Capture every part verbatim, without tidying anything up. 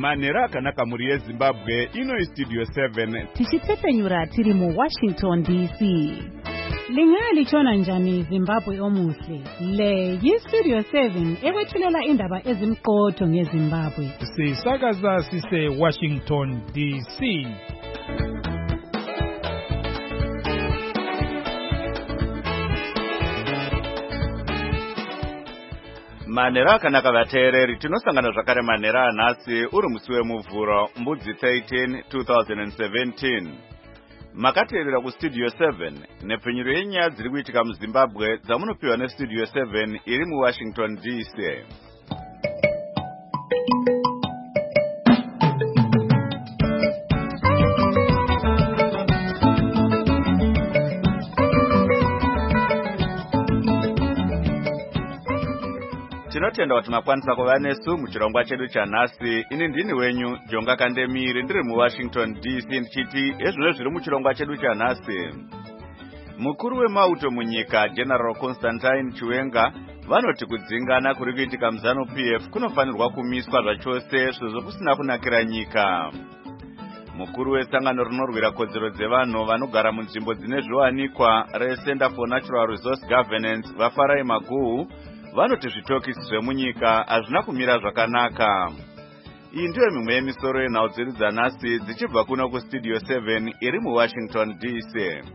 Manera akanaka muri yeZimbabwe ino Studio seven. Tichitsepenyura tiri mu Washington D C. Lingali chona njani Zimbabwe omuhle. Le yi Studio seven ekwethulela indaba ezimqotho ngeZimbabwe. Sisakaza sise Washington D C. Manera akanaka vateereri tinosangana zvakare manera anhasi uri musi wemuvhuro mbudzi thirteen two thousand seventeen. Makateerera kuStudio seven nepfenyuro yenyaya dziri kuitika muZimbabwe dzamunopiwa neStudio seven iri muWashington D C. Tinotenda kuti makwanisa kuva nesu muchirongwa chedu chanhasi. Ini ndini wenyu Jonga Kandemiri ndiri muWashington D C ndichiti ezvino zviri muchirongwa chedu chanhasi. Mukuru wemauto munyika General Constantine Chiwenga vanoti kudzingana kuri kuitika muZanu-P F kunofanirwa kumiswa zvachose sezvo kusina kunakira nyika. Mukuru wesangano rinorwira kodzero dzevanhu vanogara munzvimbo dzine zviwanikwa reCenter for Natural Resource Governance Vafarai Maguhu vanoti zvitokisi zvemunyika hazvina kumira zvakanaka. Iyi ndiyo mimwe yemisoro yenhau dzedu dzanhasi dzichibva kuno kuStudio seven iri muWashington D C.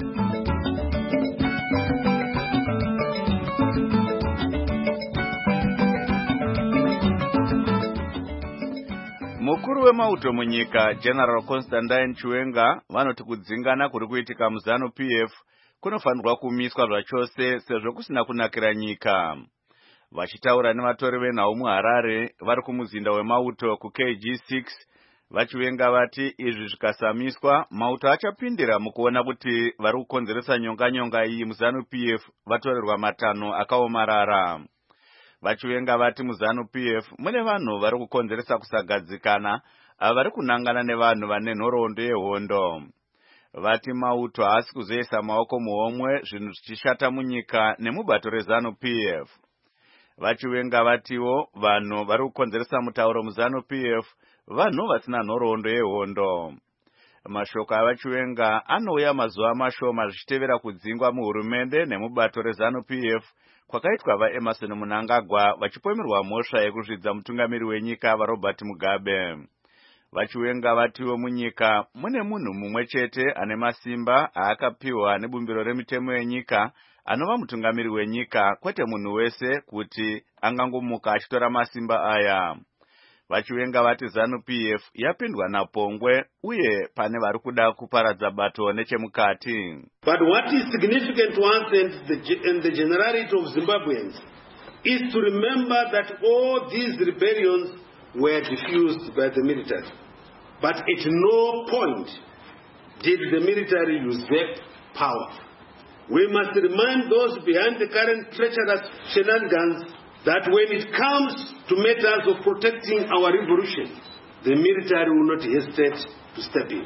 Mukuru wemauto munyika General Constantine Chiwenga vanoti kudzingana kuri kuitika muZanu-P F kunofanirwa kumiswa zvachose sezvo kusina kunakira nyika. Vachitaura nevatori venhau muHarare vari kumuzinda wemauto kuK G six, Vachiwenga vati izvi zvikasamiswa mauto achapindira mukuona kuti vari kukonzeresa nyonga-nyonga iyi muZanu-P F vatorerwa matanho akaomarara. Vachiwenga vati muZanu-P F mune vanhu vari kukonzeresa kusagadzikana vari kunangana nevanhu vane nhoroondo yehondo. Vati mauto haasi kuzoisa maoko muhomwe zvinhu zvichishata munyika nemubato reZanu-P F. Vachiwenga vatiwo vanhu vari kukonzeresa mutauro muZanu-P F vanhu vasina nhoroondo yehondo. Mashoko avachiwenga anouya mazuva mashoma zvichitevera kudzingwa muhurumende nemubato reZanu-P F kwakaitwa vaEmerson Mnangagwa vachipomerwa mhosva yekuzvidza mutungamiri wenyika vaRobert Mugabe. Vachiwenga vatiwo munyika mune munhu mumwe chete ane masimba aakapiwa nebumbiro remitemo yenyika anova mutungamiri wenyika, kwete munhu wese kuti angangomuka achitora masimba aya. Vachiwenga vati ZANU-P F yapindwa napongwe uye pane vari kuda kuparadza bato nechemukati. But what is significant to us and the, and the generality of Zimbabweans is to remember that all these rebellions were diffused by the military. But at no point did the military usurp power. We must remind those behind the current treacherous shenanigans that when it comes to matters of protecting our revolution, the military will not hesitate to step in.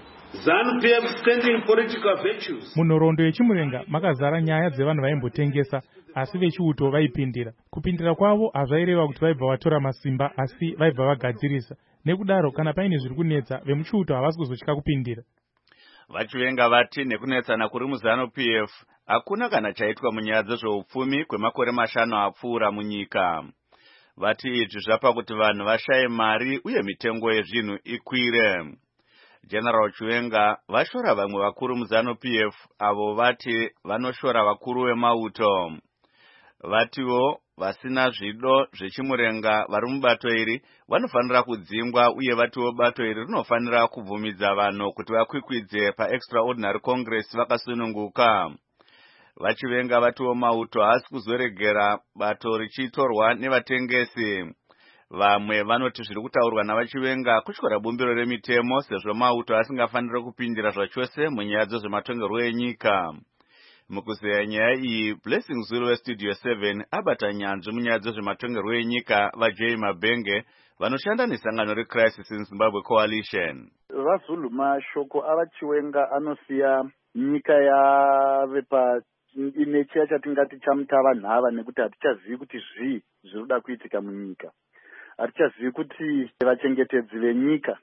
ZANU-P F standing political virtues. Munhoroondo yechimurenga makazara nyaya dzevanhu vaimbotengesa asi vechiuto vaipindira. Kupindira kwavo hazvaireva kuti vaibva vatora masimba asi vaibva vagadzirisa. Nekudaro kana paine zviri kunetsa vemuchiuto havasi kuzotya kupindira. Vachiwenga vati nekunetsana kuri muZANU-P F hakuna kana chaitwa munyaya dzezveupfumi kwemakore mashanu apfuura munyika. Vati izvi zvapa kuti vanhu vashaye mari uye mitengo yezvinhu ikwire. General Chiwenga vashora vamwe vakuru muZANU-P F avo vati vanoshora vakuru vemauto. Vatiwo vasina zvido zvechimurenga vari mubato iri vanofanira kudzingwa uye vatiwo bato iri rinofanira kubvumidza vanhu kuti vakwikwidze paExtraordinary Congress vakasununguka. Vachiwenga vatiwo mauto haasi kuzoregera bato richitorwa nevatengesi. Vamwe vanoti zviri kutaurwa navachiwenga kutyora bumbiro remitemo sezvo mauto asingafaniri kupindira zvachose munyaya dzezvematongerwo enyika. Mukuzeya nyaya iyi, Blessing Zulu weStudio seven abata nyanzvi munyaya dzezvematongerwo enyika vaJay Mabenge vanoshanda nesangano reCrisis in Zimbabwe Coalition. VaZulu mashoko avachiwenga anosiya nyika yave pa ine chiya chatingati chamutava nhava nekuti hatichazivi kuti zvii zviri kuda kuitika munyika. hatichazivi kuti vachengetedzi venyika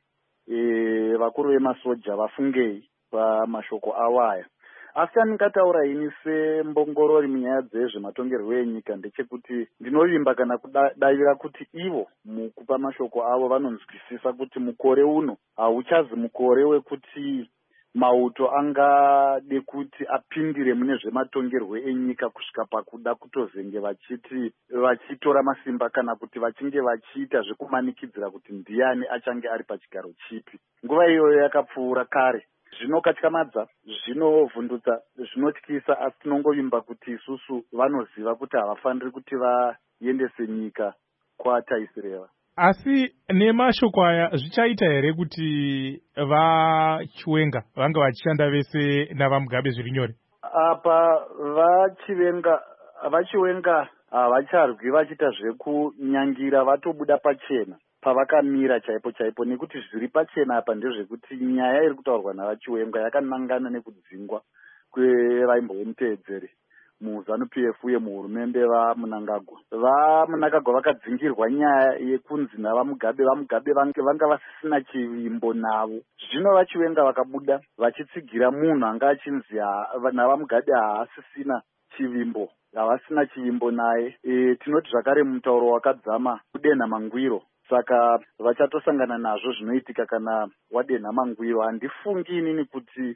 e, vakuru vemasoja vafungei pamashoko avo aya. Asi andingataura ini sembongorori munyaya dzezvematongerwo enyika ndechekuti ndinovimba kana kudavira kuti ivo mukupa mashoko avo vanonzwisisa kuti mukore uno hauchazi mukore wekuti mauto angade kuti apindire mune zvematongerwo enyika kusvika pakuda kutozenge vachiti vachitora masimba kana kuti vachinge vachiita zvekumanikidzira kuti ndiani achange ari pachigaro chipi. Nguva iyoyo yakapfuura kare. Zvinokatyamadza, zvinovhundutsa, zvinotyisa, asi tinongovimba kuti isusu vanoziva kuti havafaniri kuti vaendese nyika kwataisireva. Asi nemashoko aya zvichaita here kuti vaChiwenga vanga vachishanda vese navaMugabe zviri nyore? Apa vaChiwenga vaChiwenga havacharwi vachiita zvekunyangira, vatobuda pachena pavakamira chaipo chaipo, nekuti zviri pachena apa ndezvekuti nyaya iri kutaurwa navaChiwenga yakanangana nekudzingwa kwevaimbomuteedzeri muZANU-P F uye muhurumende vaMnangagwa. VaMnangagwa vakadzingirwa nyaya yekunzi navaMugabe vaMugabe vanga vasisina chivimbo navo. Zvino vaChiwenga vakabuda vachitsigira munhu anga achinzi navaMugabe haasisina chivimbo, havasina chivimbo naye. E, tinoti zvakare mutauro wakadzama kudenha mangwiro. Saka vachatosangana nazvo zvinoitika kana wadenha mangwiro. Handifungi inini kuti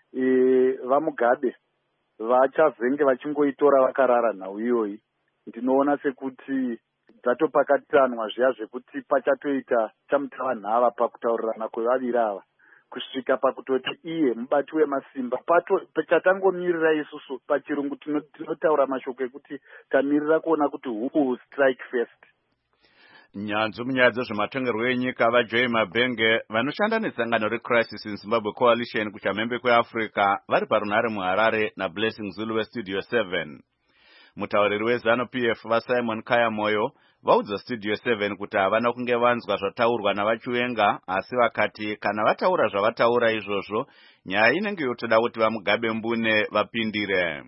e, vaMugabe vachazenge vachingoitora vakarara nhau iyoyi. Ndinoona sekuti dzatopakatanwa zviya zvekuti pachatoita chamutavanhava pakutaurirana kwevaviri ava kusvika pakutoti iye mubati wemasimba. Chatangomirira isusu pachirungu tinotaura mashoko ekuti tamirira kuona kuti who will strike first. Nyanzvi munyaya dzezvematongerwo enyika vaJoy Mabhenge vanoshanda nesangano reCrisis in Zimbabwe Coalition kuchamhembe kweAfrica vari parunhare muHarare naBlessing Zulu weStudio seven. Mutauriri weZANU-P F vaSimon Kaya Moyo vaudza Studio seven kuti havana kunge vanzwa zvataurwa navaChiwenga, asi vakati kana vataura zvavataura izvozvo nyaya inenge yotoda kuti vaMugabe mbune vapindire.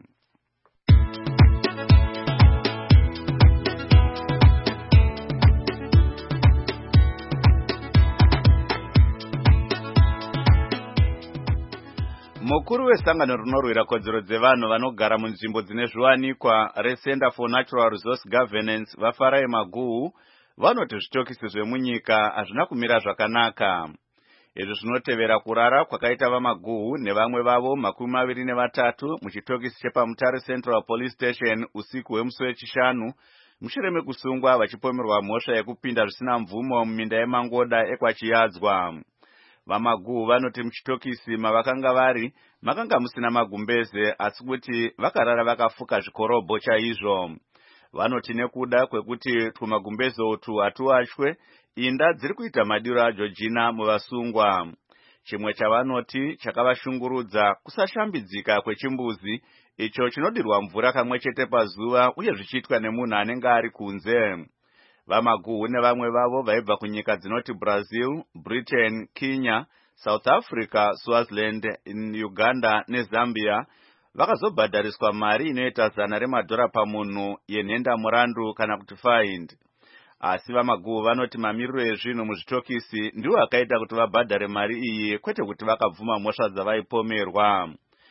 Mukuru wesangano rinorwira kodzero dzevanhu vanogara munzvimbo dzine zviwanikwa reCenter for Natural Resource Governance vaFarai Maguhu vanoti zvitokisi zvemunyika hazvina kumira zvakanaka. Izvi zvinotevera kurara kwakaita vaMaguhu nevamwe vavo makumi maviri nevatatu muchitokisi chepaMutare Central Police Station usiku hwemusi wechishanu mushure mekusungwa vachipomerwa mhosva yekupinda zvisina mvumo muminda yeMangoda ekwachiyadzwa. VaMaguhu vanoti muchitokisi mavakanga vari makanga musina magumbeze, asi kuti vakarara vakafuka zvikorobho chaizvo. Vanoti nekuda kwekuti tumagumbeze utu hatuwachwe, inda dziri kuita madiro aJoργina muvasungwa. Chimwe chavanoti chakavashungurudza kusashambidzika kwechimbuzi icho chinodirwa mvura kamwe chete pazuva uye zvichiitwa nemunhu anenge ari kunze. VaMaguhu nevamwe vavo vaibva kunyika dzinoti Brazil, Britain, Kenya, South Africa, Swaziland, Uganda neZambia vakazobhadhariswa mari inoita zana remadhora pamunhu yenhenda murandu kana kuti fine. Asi VaMaguhu vanoti mamiriro ezvinhu muzvitokisi ndiwo akaita kuti vabhadhare mari iyi, kwete kuti vakabvuma mhosva dzavaipomerwa.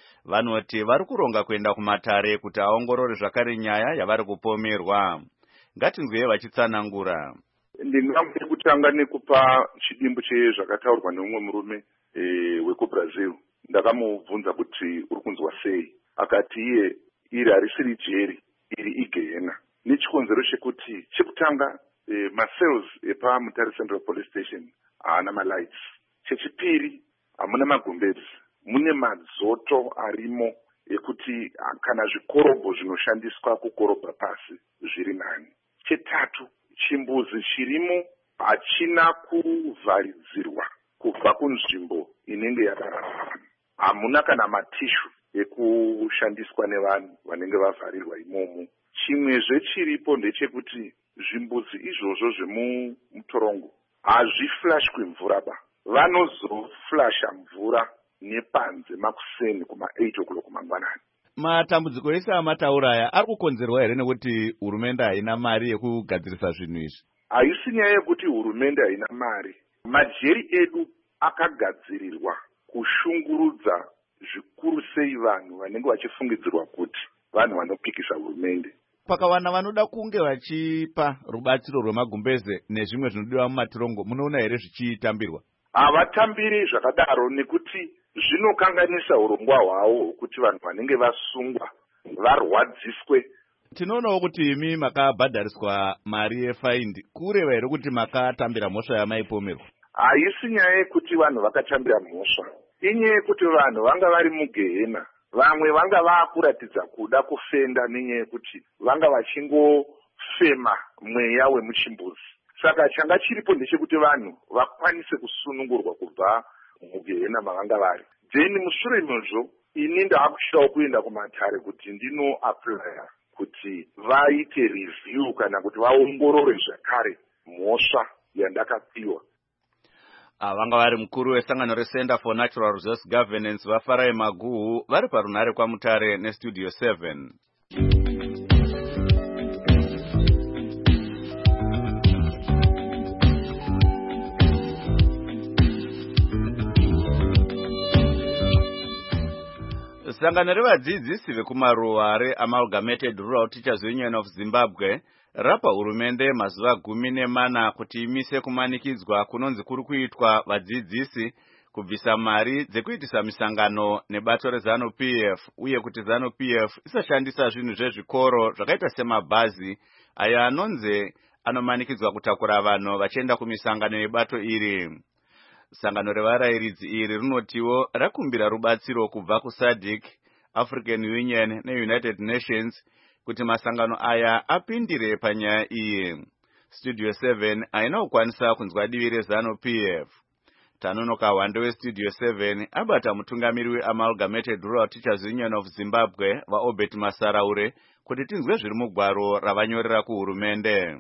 Vanoti vari kuronga kuenda kumatare kuti aongorore zvakare nyaya yavari kupomerwa. Ngatinzwe vachitsanangura. Ndingambe kutanga nekupa chidimbu chezvakataurwa neumwe murume e, wekuBrazil. Ndakamubvunza kuti uri kunzwa sei. Akati iye iri harisiri jeri, iri igehena. Nechikonzero chekuti chekutanga e, macells epaMutare Central Police Station haana malights. Chechipiri hamuna magumbezi, mune madzoto arimo ekuti kana zvikorobho zvinoshandiswa kukorobha pasi zviri nani. Chetatu, chimbuzi chirimo hachina kuvharidzirwa kubva kunzvimbo inenge yakarara. Hamuna kana matishu ekushandiswa nevanhu vanenge vavharirwa imomo. Chimwezve chiripo ndechekuti zvimbuzi izvozvo zvemutorongo hazviflashwi mvura ba. Vanozoflasha mvura nepanze makuseni kuma eight o'clock mangwanani. Matambudziko ese amataura aya ari kukonzerwa here nekuti hurumende haina mari yekugadzirisa zvinhu izvi? haisi nyaya yekuti hurumende haina mari. Majeri edu akagadzirirwa kushungurudza zvikuru sei vanhu vanenge vachifungidzirwa kuti vanhu vanopikisa hurumende. Pakavana vanoda kunge vachipa rubatsiro rwemagumbeze nezvimwe zvinodiwa mumatirongo, munoona here zvichitambirwa? Havatambiri zvakadaro nekuti zvinokanganisa urongwa hwavo hwekuti vanhu vanenge vasungwa varwadziswe. Tinoonawo kuti imi makabhadhariswa mari yefaindi. Kureva here kuti makatambira mhosva yamaipomerwa? Haisi nyaya yekuti vanhu vakatambira mhosva, inyaya yekuti vanhu vanga vari mugehena. Vamwe vanga vakuratidza kuda kufenda nenyaya yekuti vanga vachingofema mweya wemuchimbuzi. Saka changa chiripo ndechekuti vanhu vakwanise kusunungurwa kubva mugehena mavanga vari. Then mushure mezvo ini ndaakushidawo kuenda kumatare kuti ndino apply kuti vaite review kana kuti vaongorore zvakare mhosva yandakapiwa. Vanga vari mukuru wesangano reCenter for Natural Resource Governance vaFarai Maguhu vari parunare kwaMutare neStudio seven. Sangano revadzidzisi vekumaruwa reAmalgamated Rural Teachers Union of Zimbabwe rapa hurumende mazuva gumi nemana kuti imise kumanikidzwa kunonzi kuri kuitwa vadzidzisi kubvisa mari dzekuitisa misangano nebato reZANU-P F uye kuti ZANU-P F isashandisa zvinhu zvezvikoro zvakaita semabhazi aya anonzi anomanikidzwa kutakura vanhu vachienda kumisangano yebato iri. Sangano revarairidzi iri rinotiwo rakumbira rubatsiro kubva kuSADC, African Union neUnited Nations kuti masangano aya apindire panyaya iyi. Studio seven haina kukwanisa kunzwa divi reZANU-P F. Tanonoka Wande weStudio seven abata mutungamiri weAmalgamated Rural Teachers Union of Zimbabwe vaObert Masaraure kuti tinzwe zviri mugwaro ravanyorera kuhurumende.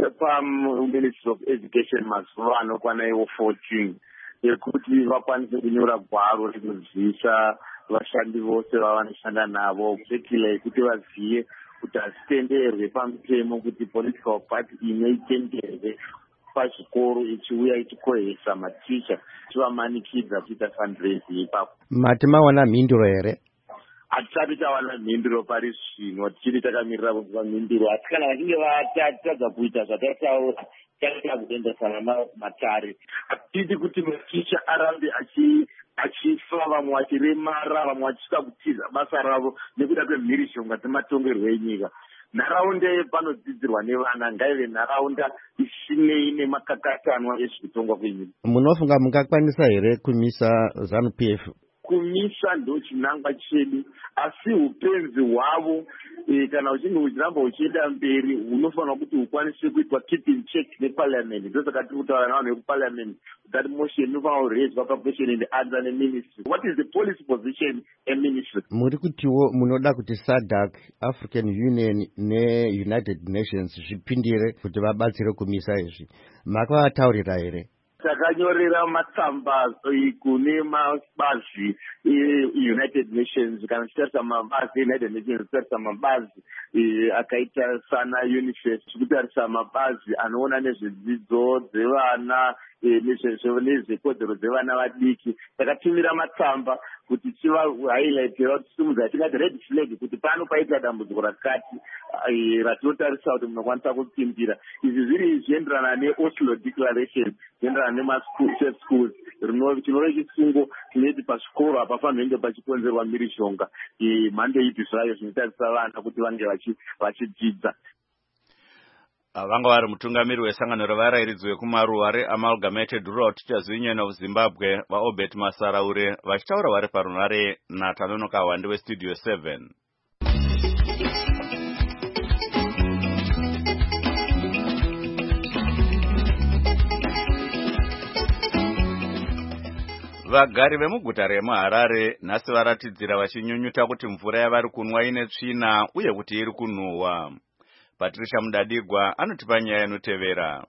PaMinistry of Education mazuva anokwana iwo fourteen yekuti vakwanise kunyora gwaro rekuzivisha vashandi vose vavanoshanda navo kusekila yekuti vazive kuti hazitenderwe pamutemo kuti political party inoitenderwe pazvikoro ichiuya ichikohesa maticha ichivamanikidza kuita fundraising ipapo. Mati mawana mhinduro here? Hatisati tawana mhinduro pari zvino, tichiri takamirira kunzwa mhinduro. Asi kana vachinge vatadza kuita zvataitaura taita kuendesana namatare. Hatidi kuti maticha arambe achifa, vamwe vachiremara, vamwe vachisvika kutiza basa ravo nekuda kwemhirishonga dzematongerwo enyika. Nharaunda panodzidzirwa nevana ngaive nharaunda isinei nemakakatanwa ezvekutongwa kwenyika. Munofunga mungakwanisa here kumisa ZANU-P F? Kumisa ndo chinangwa chedu, asi upenzi hwavo e, kana uchinge uchiramba uchienda mberi unofanira kuti ukwanise kuitwa keeping check neparliament. Ndosaka tiri kutaura navanhu vekuparliament that motion inofanira kuraiswa paposition in the under the ministry. What is the policy position in ministry? Muri kutiwo munoda kuti SADC, African Union neUnited Nations zvipindire kuti vabatsire kumisa izvi. Makavataurira here? Takanyorera matsamba kune mabazi United Nations, kana tichitarisa mabazi United Nations, tichitarisa mabazi akaita sana UNICEF, tichitarisa mabazi anoona nezvedzidzo dzevana nezvekodzero dzevana vadiki. Takatumira matsamba kuti chiva highlightera kuti simudza tingati red flag kuti pano paita dambudziko rakati ratinotarisa kuti munokwanisa kupindira. Izvi zviri zvienderana neOslo Declaration, zvienderana nemasafe schools, chinova chisungo chinoti pazvikoro hapafanirwi kunge pachikonzerwa mhirishonga mhando ipi zvayo zvinotarisa vana kuti vange vachidzidza. Vanga vari mutungamiri wesangano revarairidzi vekumaruwa reAmalgamated Rural Teachers Union of Zimbabwe vaObert Masaraure vachitaura vari parunare naTanonoka Wande weStudio seven. Vagari vemuguta remuHarare nhasi varatidzira vachinyunyuta kuti mvura yavari kunwa ine tsvina uye kuti iri kunhuhwa. Patricia Mudadigwa anotipa nyaya inotevera.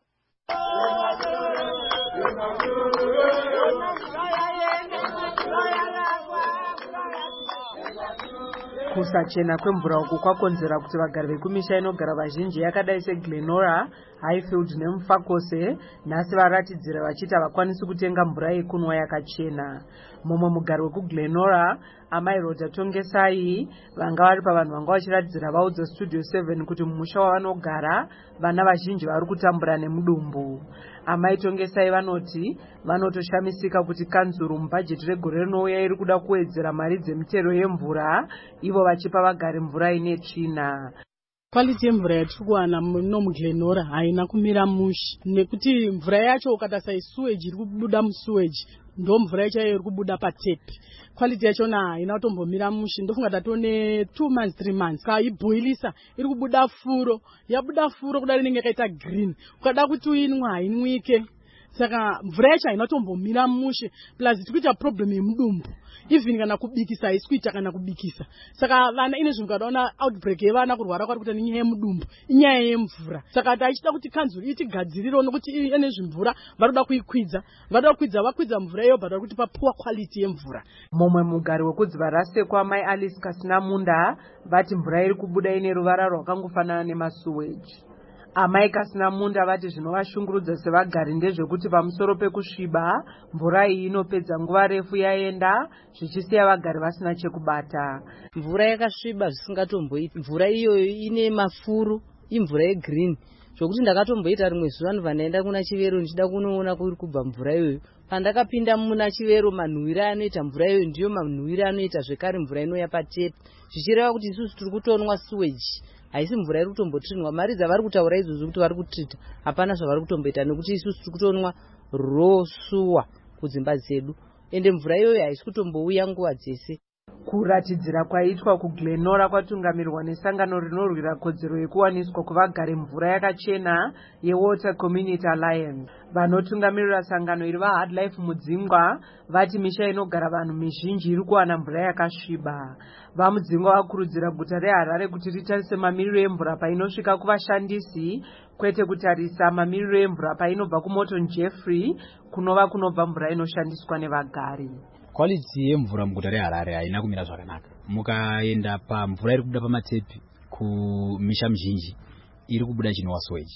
Kusachena kwemvura uku kwakonzera kuti vagari vekumisha inogara vazhinji yakadai seGlenora, Highfield neMufakose nhasi varatidzira vachiti havakwanisi kutenga mvura yekunwa yakachena. Mumwe mugari wekuGlenora, amai Rhoda Tongesai, vanga vari pavanhu vanga vachiratidzira vaudza Studio seven kuti mumusha wavanogara vana vazhinji vari kutambura nemudumbu. Amai Tongesai vanoti vanotoshamisika kuti kanzuru mubhajeti regore rinouya iri kuda kuwedzera mari dzemitero yemvura, ivo vachipa vagari mvura ine tsvina. Quality yemvura yatiri kuwana muno muGlenora haina kumira mushe, nekuti mvura yacho ukatarisa sewage iri kubuda musewage ndo mvura yacho iri kubuda patepi. Quality yachona haina kutombomira mushe. Ndofunga tatone two months three months kaiboilisa iri kubuda furo, yabuda furo kudai inenge yakaita green, ukada kuti uinwa hainwike. Saka mvura yacho haina kutombomira mushe, plus tiri kuita problem yemudumbu. Even kana kubikisa haisi kuita kana kubikisa. Saka vana ine zvinhu kadaona outbreak yevana kurwara kwari kuita nenyaya yemudumbu, inyaya yemvura. Saka taichida kuti kanzuru itigadzirire nokuti ine zvimvura varoda kuikwidza, varoda kukwidza vakwidza mvura iyo varoda kuti papuwa quality yemvura. Mumwe mugari wekudziva rasekwa amai Alice Kasinamunda vati mvura iri kubuda ine ruvara rwakangofanana nemasuweji. Amai Kasinamunda vati zvinovashungurudza sevagari ndezvekuti pamusoro pekusviba mvura iyi inopedza nguva refu yaenda zvichisiya vagari vasina chekubata. Mvura yakasviba zvisingatomboiti. Mvura iyoyo ine mafuro, imvura yegreen. Zvokuti ndakatomboita rimwe zuva ndobva ndaenda kuna Chivero ndichida kunoona kuri kubva mvura iyoyo. Pandakapinda muna Chivero manhuwira anoita mvura iyoyo ndiyo manhuwira anoita zvekare mvura inoya patepi. Zvichireva kuti isusu tiri kutonwa sewage. Haisi mvura iri kutombotrinwa. Mari dzavari kutaura izvozvo kuti vari kutrita hapana zvavari kutomboita nekuti isusu tiri kutonwa raw sewer kudzimba dzedu. Ende mvura iyoyo haisi kutombouya nguva dzese. Kuratidzira kwaitwa kuGlenora kwatungamirwa nesangano rinorwira kodzero yekuwaniswa kuvagari mvura yakachena yeWater Community Alliance. Vanotungamirira sangano iri vaHardlife Mudzingwa vati misha inogara vanhu mizhinji iri kuwana mvura yakasviba. VaMudzingwa vakurudzira guta reHarare kuti ritarise mamiriro emvura painosvika kuvashandisi, kwete kutarisa mamiriro emvura painobva kuMorton Jeffrey kunova kunobva mvura inoshandiswa nevagari. Quality yemvura muguta reHarare haina kumira zvakanaka. Mukaenda pamvura iri kubuda pamatepi kumisha mizhinji iri kubuda chinova sewage.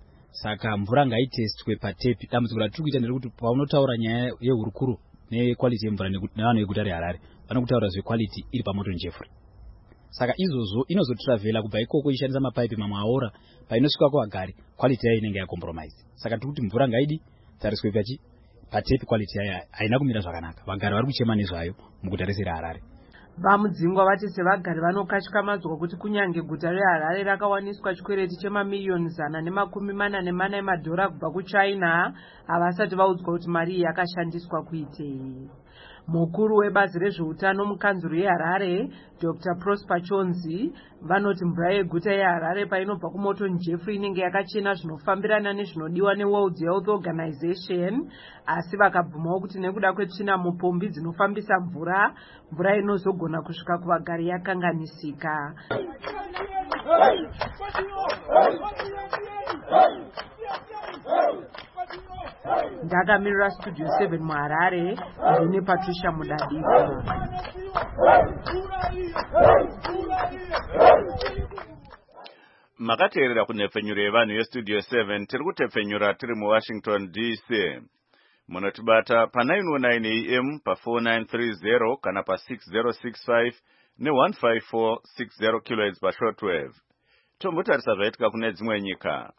Saka mvura ngaitestwe patepi. Dambudziko ratiri kuita nderekuti paunotaura nyaya yehurukuro nequality yemvura nevanhu veguta reHarare vanokutaura zvequality iri paMorton Jeffrey. Saka izvozvo inozotravela kubva ikoko ishandisa mapaipi mamwe aora painosvika kuvagari quality yayo inenge yacompromise. Saka tiri kuti mvura ngaidi tariswe pachi patepi quality yayo haina kumira zvakanaka. Vagari vari kuchema nezvayo muguta rese reHarare. VaMudzingwa vati sevagari vanokatyamadza kuti kunyange guta reHarare rakawaniswa chikwereti chemamiliyoni zana nemakumi mana nemana emadhora kubva kuChina, havasati vaudzwa kuti mari iyi yakashandiswa kuitei. Mukuru webazi rezveutano mukanzuru yeHarare, Doctor Prosper Chonzi, vanoti mvura yeguta yeHarare painobva kuMorton Jeffrey inenge yakachena zvinofambirana nezvinodiwa neWorld Health Organization, asi vakabvumawo kuti nekuda kwetsvina mupombi dzinofambisa mvura, mvura inozogona kusvika kuvagari yakanganisika. Ndakamirira Studio seven muHarare, ndine Patricia Mudadiko. Makateerera kunhepfenyuro yevanhu yeStudio seven tiri kutepfenyura tiri muWashington D C. Munotibata pa nine oh nine A M pa four nine three zero kana pa six zero six five ne one five four six zero kilohertz pa shortwave. Tombotarisa zvaitika kune dzimwe nyika.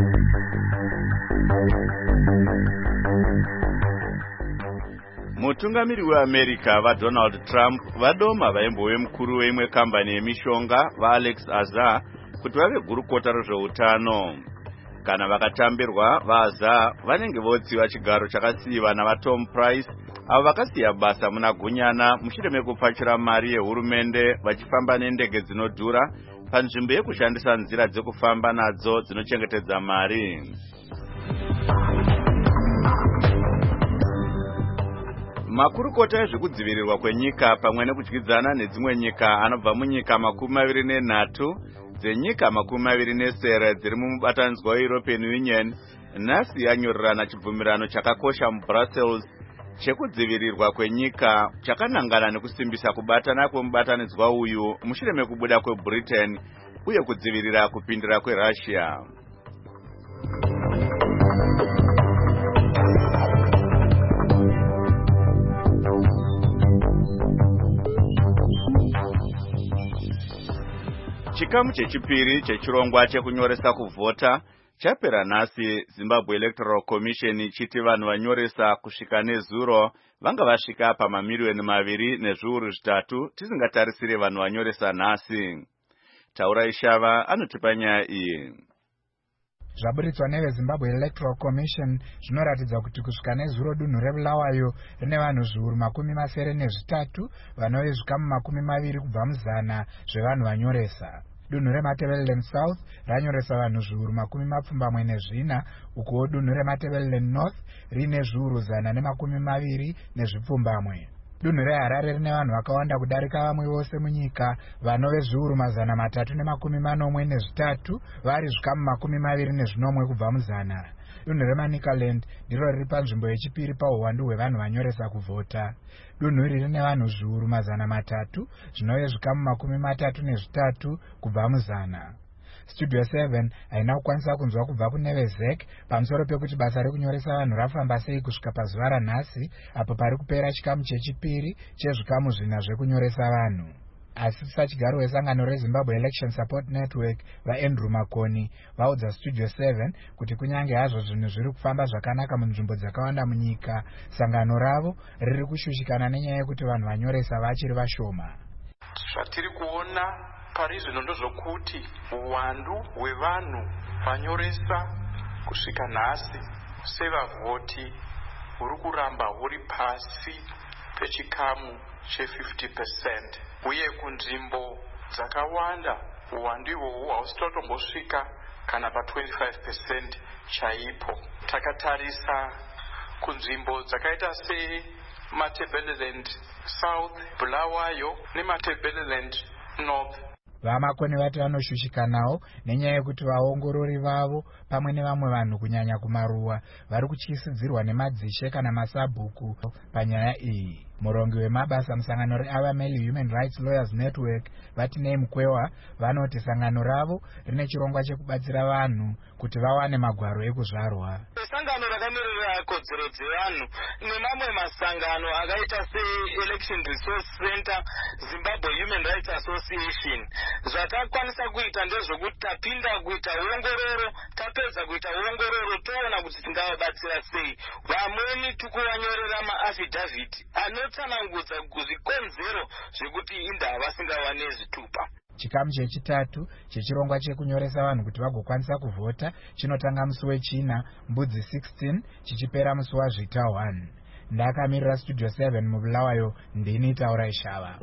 Mutungamiri weAmerica vaDonald Trump vadoma vaimbowe mukuru weimwe kambani yemishonga vaAlex Azar kuti vave gurukota rezveutano. Kana vakatambirwa vaAzar vanenge votsiva chigaro chakasiyiwa navaTom Price avo vakasiya basa muna gunyana mushure mekupfachira mari yehurumende vachifamba nendege dzinodhura panzvimbo yekushandisa nzira dzekufamba nadzo dzinochengetedza mari. Makurukota ezvekudzivirirwa kwenyika pamwe nekudyidzana nedzimwe nyika anobva munyika makumi maviri nenhatu dzenyika makumi maviri nesere dziri mumubatanidzwa weEuropean Union nhasi yanyorerana chibvumirano chakakosha muBrussels chekudzivirirwa kwenyika chakanangana nekusimbisa kubatana kwemubatanidzwa uyu mushure mekubuda kwebritain uye kudzivirira kupindira kwerussia. Chikamu chechipiri chechirongwa chekunyoresa kuvhota chapera nhasi. Zimbabwe Electoral Commission chiti vanhu vanyoresa kusvika nezuro vanga vasvika pamamiliyoni maviri nezviuru zvitatu tisingatarisire vanhu vanyoresa nhasi. Taura Ishava anotipa nyaya iyi. Zvaburitswa neveZimbabwe Electoral Commission zvinoratidza kuti kusvika nezuro dunhu reBulawayo rine vanhu zviuru makumi masere nezvitatu vanove zvikamu makumi maviri kubva muzana zvevanhu vanyoresa. Dunhu reMatabeleland South ranyoresa vanhu zviuru makumi mapfumbamwe nezvina, ukuwo dunhu reMatabeleland North rine zviuru zana nemakumi maviri nezvipfumbamwe. Dunhu reHarare rine vanhu vakawanda kudarika vamwe vose munyika vanove zviuru mazana matatu nemakumi manomwe nezvitatu vari zvikamu makumi maviri nezvinomwe kubva muzana. Dunhu reManicaland ndiro riri panzvimbo yechipiri pauwandu hwevanhu vanyoresa kuvhota. Dunhu iri rine vanhu zviuru mazana matatu zvinove zvikamu makumi matatu nezvitatu kubva muzana. Studio seven haina kukwanisa kunzwa kubva kune veZek pamusoro pekuti basa rekunyoresa vanhu rafamba sei kusvika pazuva ranhasi apo pari kupera chikamu chechipiri chezvikamu zvina zvekunyoresa vanhu. Asi sachigaro wesangano reZimbabwe Election Support Network vaAndrew Makoni vaudza Studio seven kuti kunyange hazvo zvinhu zviri kufamba zvakanaka munzvimbo dzakawanda munyika, sangano ravo riri kushushikana nenyaya yekuti vanhu vanyoresa vachiri vashoma. Zvatiri kuona pari zvino ndozvokuti uwandu hwevanhu vanyoresa kusvika nhasi sevavhoti huri kuramba huri pasi pechikamu che-fifty percent, uye kunzvimbo dzakawanda uwandu ihwohwo hausitotombosvika kana pa-twenty-five percent chaipo. Takatarisa kunzvimbo dzakaita seMatabeleland South, Bulawayo neMatabeleland North. Vamakoni vati vanoshushikanawo nenyaya yekuti vaongorori vavo pamwe nevamwe vanhu kunyanya kumaruwa vari kutyisidzirwa nemadzishe kana masabhuku panyaya iyi. Murongi wemabasa musangano reAvameli Human Rights Lawyers Network vati nei Mukwewa vanoti sangano ravo rine chirongwa chekubatsira vanhu kuti vawane magwaro ekuzvarwa. Sangano rakamirira kodzero dzevanhu nemamwe masangano akaita seElection Resource Center, Zimbabwe Human Rights Association zvatakwanisa kuita ndezvokuti tapinda kuita uongororo, tapedza kuita uongororo toona kuti tingavabatsira sei. Vamweni tikuvanyorera maafidhavhiti anotsanangudza zvikonzero zvekuti inda vasingawane zvitupa. Chikamu chechitatu chechirongwa chekunyoresa vanhu kuti vagokwanisa kuvhota chinotanga musi wechina mbudzi sixteen chichipera musi wazvita one. Ndakamirira Studio seven muBulawayo, ndini Taura Ishava.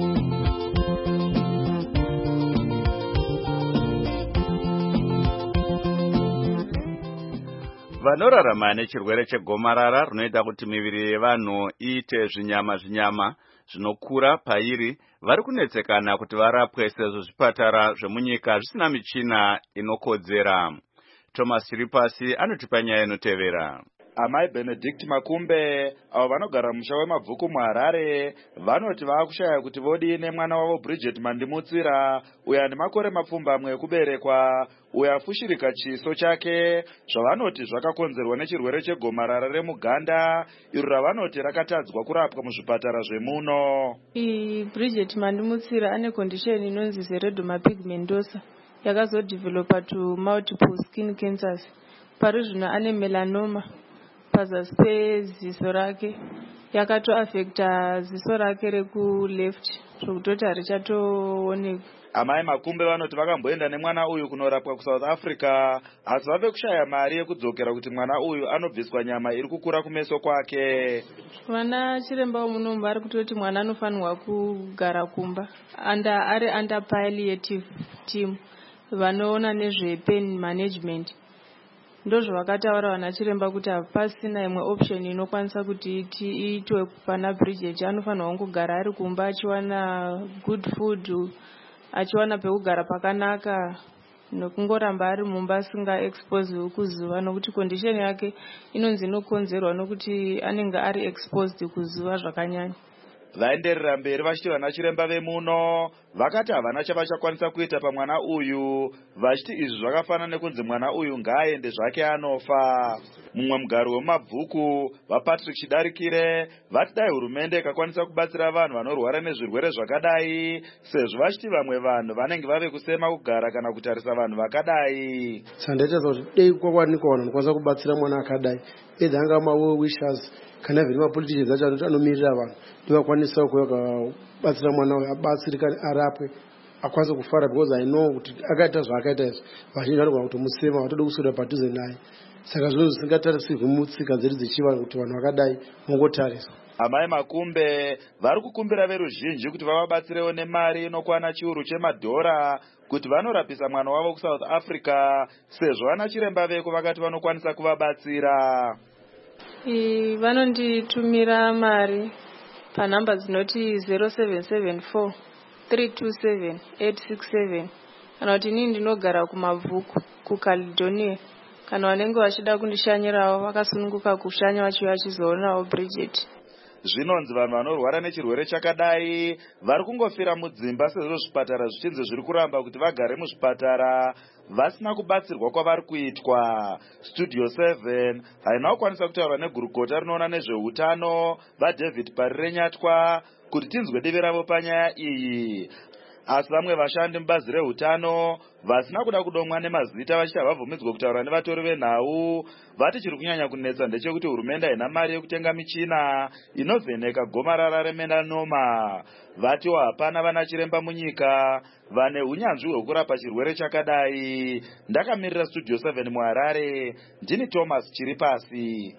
Vanorarama nechirwere chegomarara rinoita kuti miviri yevanhu iite zvinyama zvinyama zvinokura pairi vari kunetsekana kuti varapwe sezvo zvipatara zvemunyika zvisina michina inokodzera. Thomas Chiripasi anotipa nyaya inotevera. Amai Benedict Makumbe avo vanogara musha wemabvuku muHarare vanoti vaakushaya kuti vodine mwana wavo Bridget Mandimutsira uyo ane makore mapfumbamwe ekuberekwa uyo afushirika chiso chake, zvavanoti zvakakonzerwa nechirwere chegomarara remuganda iro ravanoti rakatadzwa kurapwa muzvipatara zvemuno. Bridget Mandimutsira ane condition inonzi xeroderma pigmentosa yakazodevhelopa to multiple skin cancers. Pari zvino ane melanoma pazasi peziso rake, yakatoafekta ziso rake rekuleft zvokutoti harichatoonekwa. Amai Makumbe vanoti vakamboenda nemwana uyu kunorapwa kuSouth Africa asi vave kushaya mari yekudzokera kuti mwana uyu anobviswa nyama iri kukura kumeso kwake. Vana chiremba womunomu vari kutoti mwana anofanirwa kugara kumba anda ari under palliative team vanoona nezvepain management. Ndozvo vakataura vana chiremba kuti hapasina imwe option inokwanisa kuti iitwe pana Bridget. Anofanirwa kugara ari kumba achiwana good food, achiwana pekugara pakanaka nokungoramba ari mumba asingaexposewi kuzuva, nokuti condition yake inonzi inokonzerwa nokuti anenge ari exposed kuzuva zvakanyanya. Vaenderera mberi vachiti vana chiremba vemuno vakati havana chavachakwanisa kuita pamwana uyu, vachiti izvi zvakafanana nekunzi mwana uyu ngaaende zvake anofa. Mumwe mugari wemumabvuku vaPatrick Chidarikire vati dai hurumende ikakwanisa kubatsira vanhu vanorwara nezvirwere zvakadai, sezvo vachiti vamwe vanhu vanenge vave kusema kugara kana kutarisa vanhu vakadai. Sandaita kuti dei kwakwanikwa vanhu vanokwanisa kubatsira mwana akadai, edza anga mawo wishers kana vhiri mapoliticians acho anomirira vanhu ndivakwanisa kubatsira mwana uyu abatsirikane arapwe akwanise kufara, because I know kuti akaita zvaakaita izvi vazhinji vanogona kuti musema vatode kuswera padhuze naye. Saka zvinhu zvisingatarisirwi mutsika dzedu dzechivanhu kuti vanhu vakadai mongotariswa. Amai Makumbe vari kukumbira veruzhinji kuti vavabatsirewo nemari inokwana chiuru chemadhora kuti vanorapisa mwana wavo kuSouth Africa, sezvo vana chiremba veko vakati vanokwanisa kuvabatsira. Vanonditumira mari panhamba dzinoti zero seven seven four three two seven eight six seven kana kuti inini ndinogara kumabvuku kuCaledonia. Kana vanenge vachida kundishanyirawo vakasununguka kushanya vachiuya vachizoonawo Bridget. Zvinonzi vanhu vanorwara nechirwere chakadai vari kungofira mudzimba, sezvo zvipatara zvichinzi zviri kuramba kuti vagare muzvipatara vasina kubatsirwa kwavari kuitwa. Studio seven haina kukwanisa kutaura negurukota rinoona nezveutano vaDavid Parirenyatwa kuti tinzwe divi ravo panyaya iyi. Asi vamwe vashandi mubazi reutano vasina kuda kudomwa nemazita vachiti havabvumidzwe kutaura nevatori venhau vati chiri kunyanya kunetsa ndechekuti hurumende haina mari yekutenga michina inovheneka gomarara remelanoma. Vatiwo hapana vana chiremba munyika vane unyanzvi hwekurapa chirwere chakadai. Ndakamirira Studio seven muHarare, ndini Thomas Chiripasi.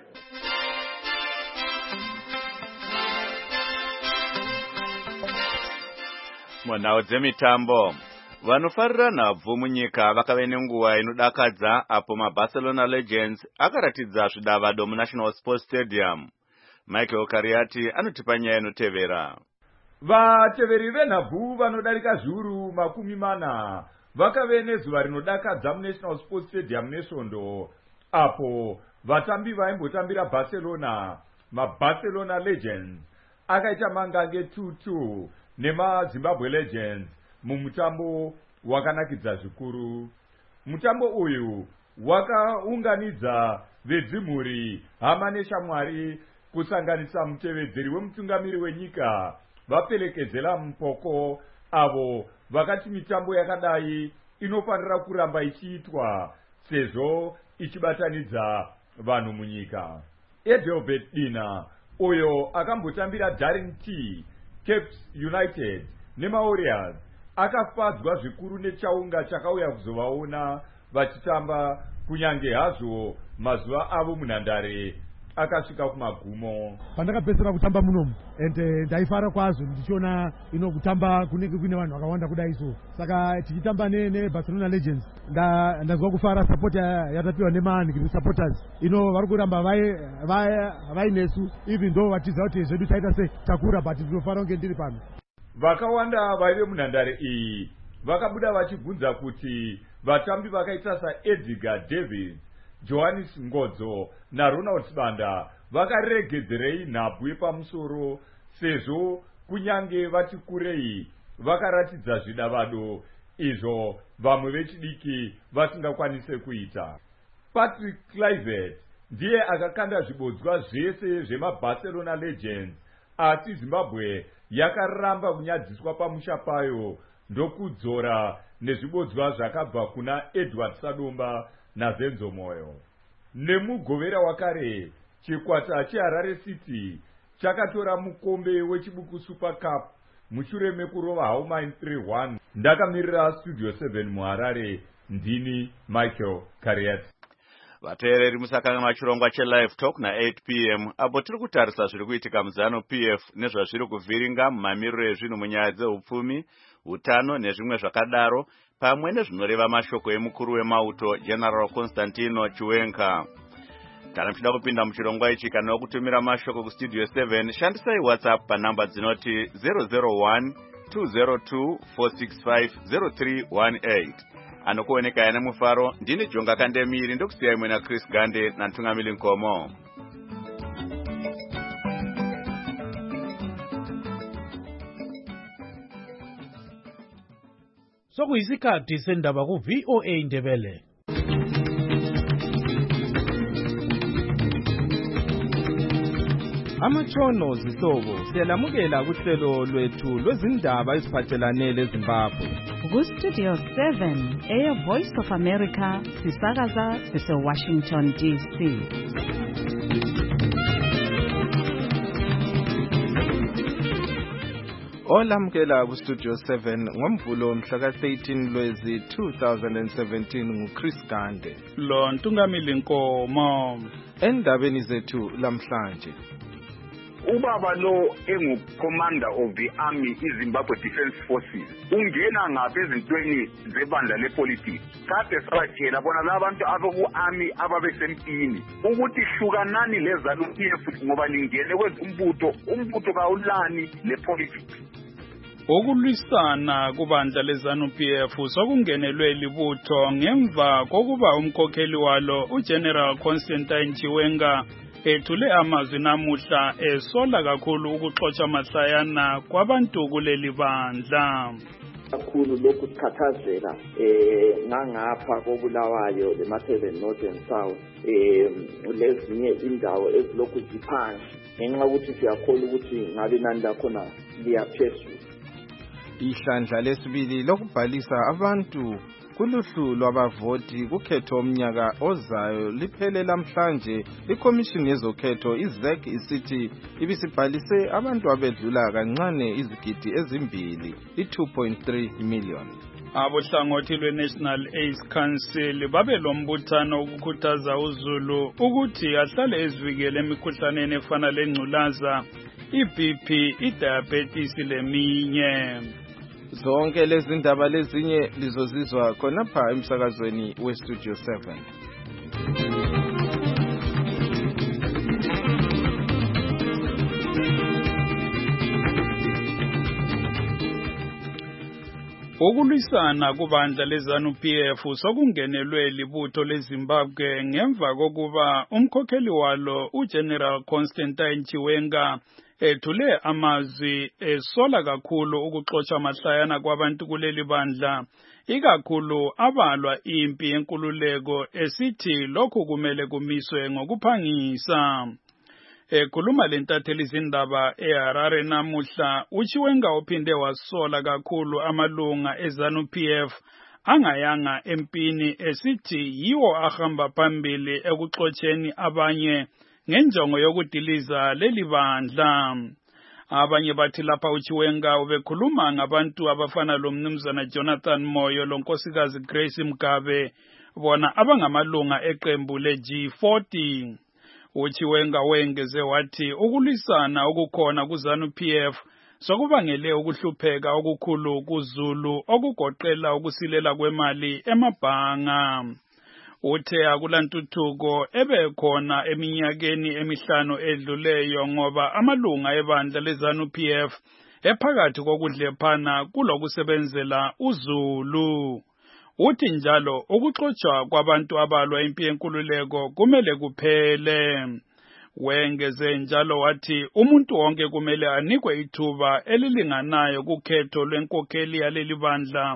Munhau dzemitambo, vanofarira nhabvu munyika vakave nenguva inodakadza apo maBarcelona Legends akaratidza zvidavado muNational Sports Stadium. Michael Kariati anotipa nyaya inotevera. Vateveri venhabvu vanodarika zviuru makumi mana vakave nezuva rinodakadza muNational Sports Stadium neSvondo, apo vatambi vaimbotambira Barcelona, maBarcelona Legends, akaita mangange two two nemaZimbabwe Legends mumutambo wakanakidza zvikuru. Mutambo uyu wakaunganidza vedzimhuri, hama neshamwari, kusanganisa mutevedzeri wemutungamiri wenyika vaPelekezela Mupoko, avo vakati mitambo yakadai inofanira kuramba ichiitwa sezvo ichibatanidza vanhu munyika. Edelbert Dina, uyo akambotambira Darrington, Capes United nemaWarriors, akafadzwa zvikuru nechaunga chakauya kuzovaona vachitamba, kunyange hazvo mazuva avo munhandare akasvika kumagumo. Pandakapedzera kutamba munomu ende ndaifara kwazvo ndichiona ino kutamba kunenge kune vanhu vakawanda kudai so. Saka tichitamba neBarcelona Legends ndazwa kufara support yatapiwa neMahangri supporters ino vari kuramba vainesu, even though vatiziva kuti zvedu taita se takura but ndinofara kunge ndiri pano. Vakawanda vaive munhandare iyi vakabuda vachibvunza kuti vatambi vakaita saEdgar Davids, Johannes Ngodzo naRonald Banda vakaregedzerei nhabvu yepamusoro, sezvo kunyange vati kurei vakaratidza zvidavado izvo vamwe vechidiki vasingakwanise kuita. Patrick Kluivert ndiye akakanda zvibodzwa zvese zvemaBarcelona Legends, asi Zimbabwe yakaramba kunyadziswa pamusha payo ndokudzora nezvibodzwa zvakabva kuna Edward Sadomba naZenzo Moyo. Nemugovera wakare, chikwata cheHarare City chakatora mukombe wechibuku Super Cup mushure mekurova Haumain three one. Ndakamirira Studio seven muHarare, ndini Michael Kariati. Vateereri musakanga machirongwa cheLive Talk na eight p m apo tiri kutarisa zviri kuitika muZanu P F nezvazviri kuvhiringa mumamiriro ezvinhu munyaya dzeupfumi, utano nezvimwe zvakadaro, pamwe nezvinoreva mashoko emukuru wemauto General Constantino Chiwenga. Kana muchida kupinda muchirongwa ichi kana kutumira mashoko kuStudio seven, shandisai WhatsApp panhamba dzinoti zero zero one two zero two four six five zero three one eight. anokuoneka yana mufaro ndine Jonga Kandemiri ndokusiya imwe na Chris Gande na Ntungamili Nkomo. Sokuyisikhathi sendaba ku V O A Ndebele. Amatshono zihlobo siyalamukela kuhlelo lwethu lwezindaba eziphathelane leZimbabwe. Ku Studio seven eya Voice of America sisakaza sise Washington D C. Olamukela ku Studio seven ngomvulo mhla ka thirteen lwezi two thousand seventeen nguChris Gande. Lo Ntungamili Nkomo. Endabeni zethu lamhlanje. Ubaba lo engu-commander of the army iZimbabwe Defence Forces ungena ngapha ezintweni zebandla lepolitics. Kade sabatshela bona labantu abaku-army ababesempini ukuthi hlukanani leZANU-P F ngoba lingene kwezumbutho umbutho kawulani lepolitics. Ukulwisana kubandla leZANU-P F sokungenelwe libutho ngemva kokuba umkhokheli walo uGeneral Constantine Chiwenga ethule amazwi namuhla esola kakhulu ukuxotsha amahlayana kwabantu kuleli bandla. Kakhulu lokhu kukhathazela eh ngangapha kobulawayo leMaseven North and South eh lezinye indawo ezilokhu ziphansi ngenxa ukuthi siyakholwa ukuthi ngabe nani lakhona liyaphezulu. Ihlandla lesibili lokubhalisa abantu kuluhlu lwabavoti kukhetho omnyaka ozayo liphele lamhlanje. Ikomishini yezokhetho iZ E C isithi ibisibhalise abantu abedlula kancane izigidi ezimbili i-two point three million. Abohlangothi lwe-National AIDS Council babelombuthano ukukhuthaza uZulu ukuthi ahlale ezivikele emikhuhlaneni efana lengculaza, i-B P, i-diabetes leminye. Zonke lezi ndaba lezinye lizozizwa khonapha emsakazweni weStudio seven. Ukulwisana kubandla leZANU-P F sokungenelwe libutho leZimbabwe ngemva kokuba umkhokheli walo uGeneral Constantine Chiwenga ethule amazwi esola kakhulu ukuxotsha amahlayana kwabantu kuleli bandla, ikakhulu abalwa impi yenkululeko esithi lokhu kumele kumiswe ngokuphangisa. Ekhuluma lentatheli izindaba eHarare namuhla, uChiwenga uphinde wasola kakhulu amalunga eZANU-P F angayanga empini esithi yiwo ahamba phambili ekuxotsheni abanye ngenjongo yokudiliza leli bandla. Abanye bathi lapha uChiwenga ubekhuluma ngabantu abafana lomnumzana Jonathan Moyo lonkosikazi Grace Mugabe, bona abangamalunga eqembu le-G forty. uChiwenga wengeze wathi ukulwisana okukhona kuZANU-P F sokubangele ukuhlupheka okukhulu kuZulu okugoqela ukusilela kwemali emabhanga. Uthe akulantuthuko ebekhona eminyakeni emihlanu edluleyo ngoba amalunga ebandla leZANU-P F ephakathi kokudlephana kulokusebenzela uZulu. Uthi njalo ukuxotsha kwabantu abalwa impi yenkululeko kumele kuphele. Wengeze njalo wathi umuntu wonke kumele anikwe ithuba elilinganayo kukhetho lwenkokheli yaleli bandla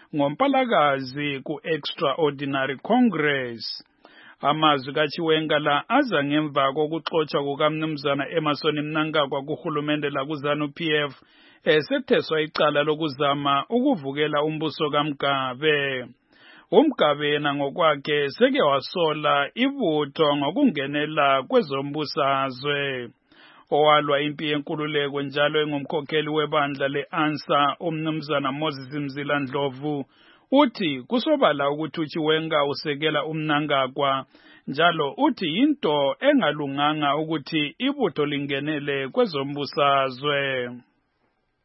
ngompalakazi ku-Extraordinary Congress. Amazwi kaChiwenga la aza ngemva kokuxotsha kukamnumzana Emerson Mnangagwa kuhulumende la kuZANU-P F esetheswa icala lokuzama ukuvukela umbuso kaMgabe. UMgabe yena ngokwakhe seke wasola ibutho ngokungenela kwezombusazwe. Owalwa impi yenkululeko njalo engumkhokheli webandla le-ANSA umnumzana Moses Mzila Ndlovu uthi kusobala ukuthi uChiwenga usekela uMnangagwa, njalo uthi into engalunganga ukuthi ibutho lingenele kwezombusazwe.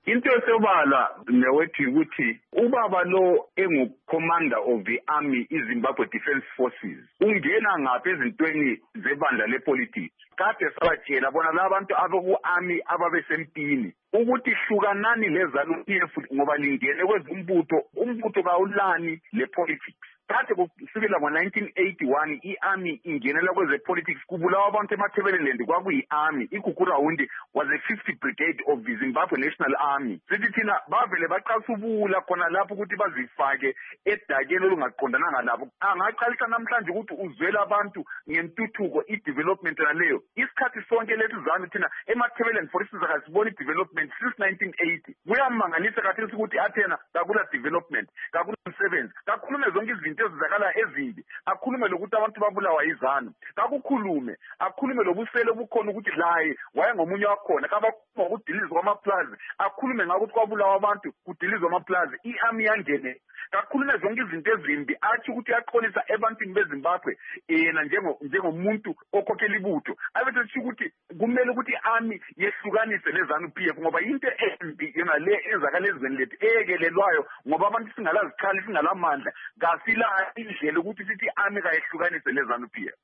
into esobala newethu ukuthi ubaba lo engu-commander of the army iZimbabwe Defence Forces ungena ngaphi ezintweni zebandla lepolitiki. Kade sabatshela bona labantu abaku-army ababesempini ukuthi hlukanani leZANU-P F ngoba lingene kwezumbutho, umbutho kawulani le-politics. Kade kusukela ngo-nineteen eighty-one i-army ingenela kweze-politics kubulawa abantu eMatabeleland kwakuyi-army. IGugurawundi was a fifth brigade of the Zimbabwe National Army. Sithi thina bavele baqasubula khona lapho ukuthi bazifake edakeni olungaqondananga labo. Angaqalisa namhlanje ukuthi uzwela abantu ngentuthuko i-development naleyo. Isikhathi sonke lethu ZANU thina eMatabeleland for instance akasiboni development since nineteen eighty. Kuyamangalisa kathesi ukuthi athena kakula development, kakula umsebenzi. Kakhulume zonke izinto ezizakala ezimbi, akhulume lokuthi abantu babulawa izanu, kakukhulume akhulume lobusele bukhona ukuthi laye waye ngomunye wakhona, kabakhuluma ukudilizwa kwamaplazi, akhulume ngakuthi kwabulawa abantu kudilizwa amaplazi, i-army yangene. Kakhulume zonke izinto ezimbi athi ukuthi yaqolisa ebantwini beZimbabwe yena njengo njengomuntu okhokhela ibutho. Abethe sithi ukuthi kumele ukuthi i-army yehlukanise leZANU-P F ngoba into embi yona le ezakala ezweni lethu eyekelelwayo ngoba abantu singalazikhali singalamandla kasila indlela ukuthi sithi i-army kayehlukanise leZANU-P F.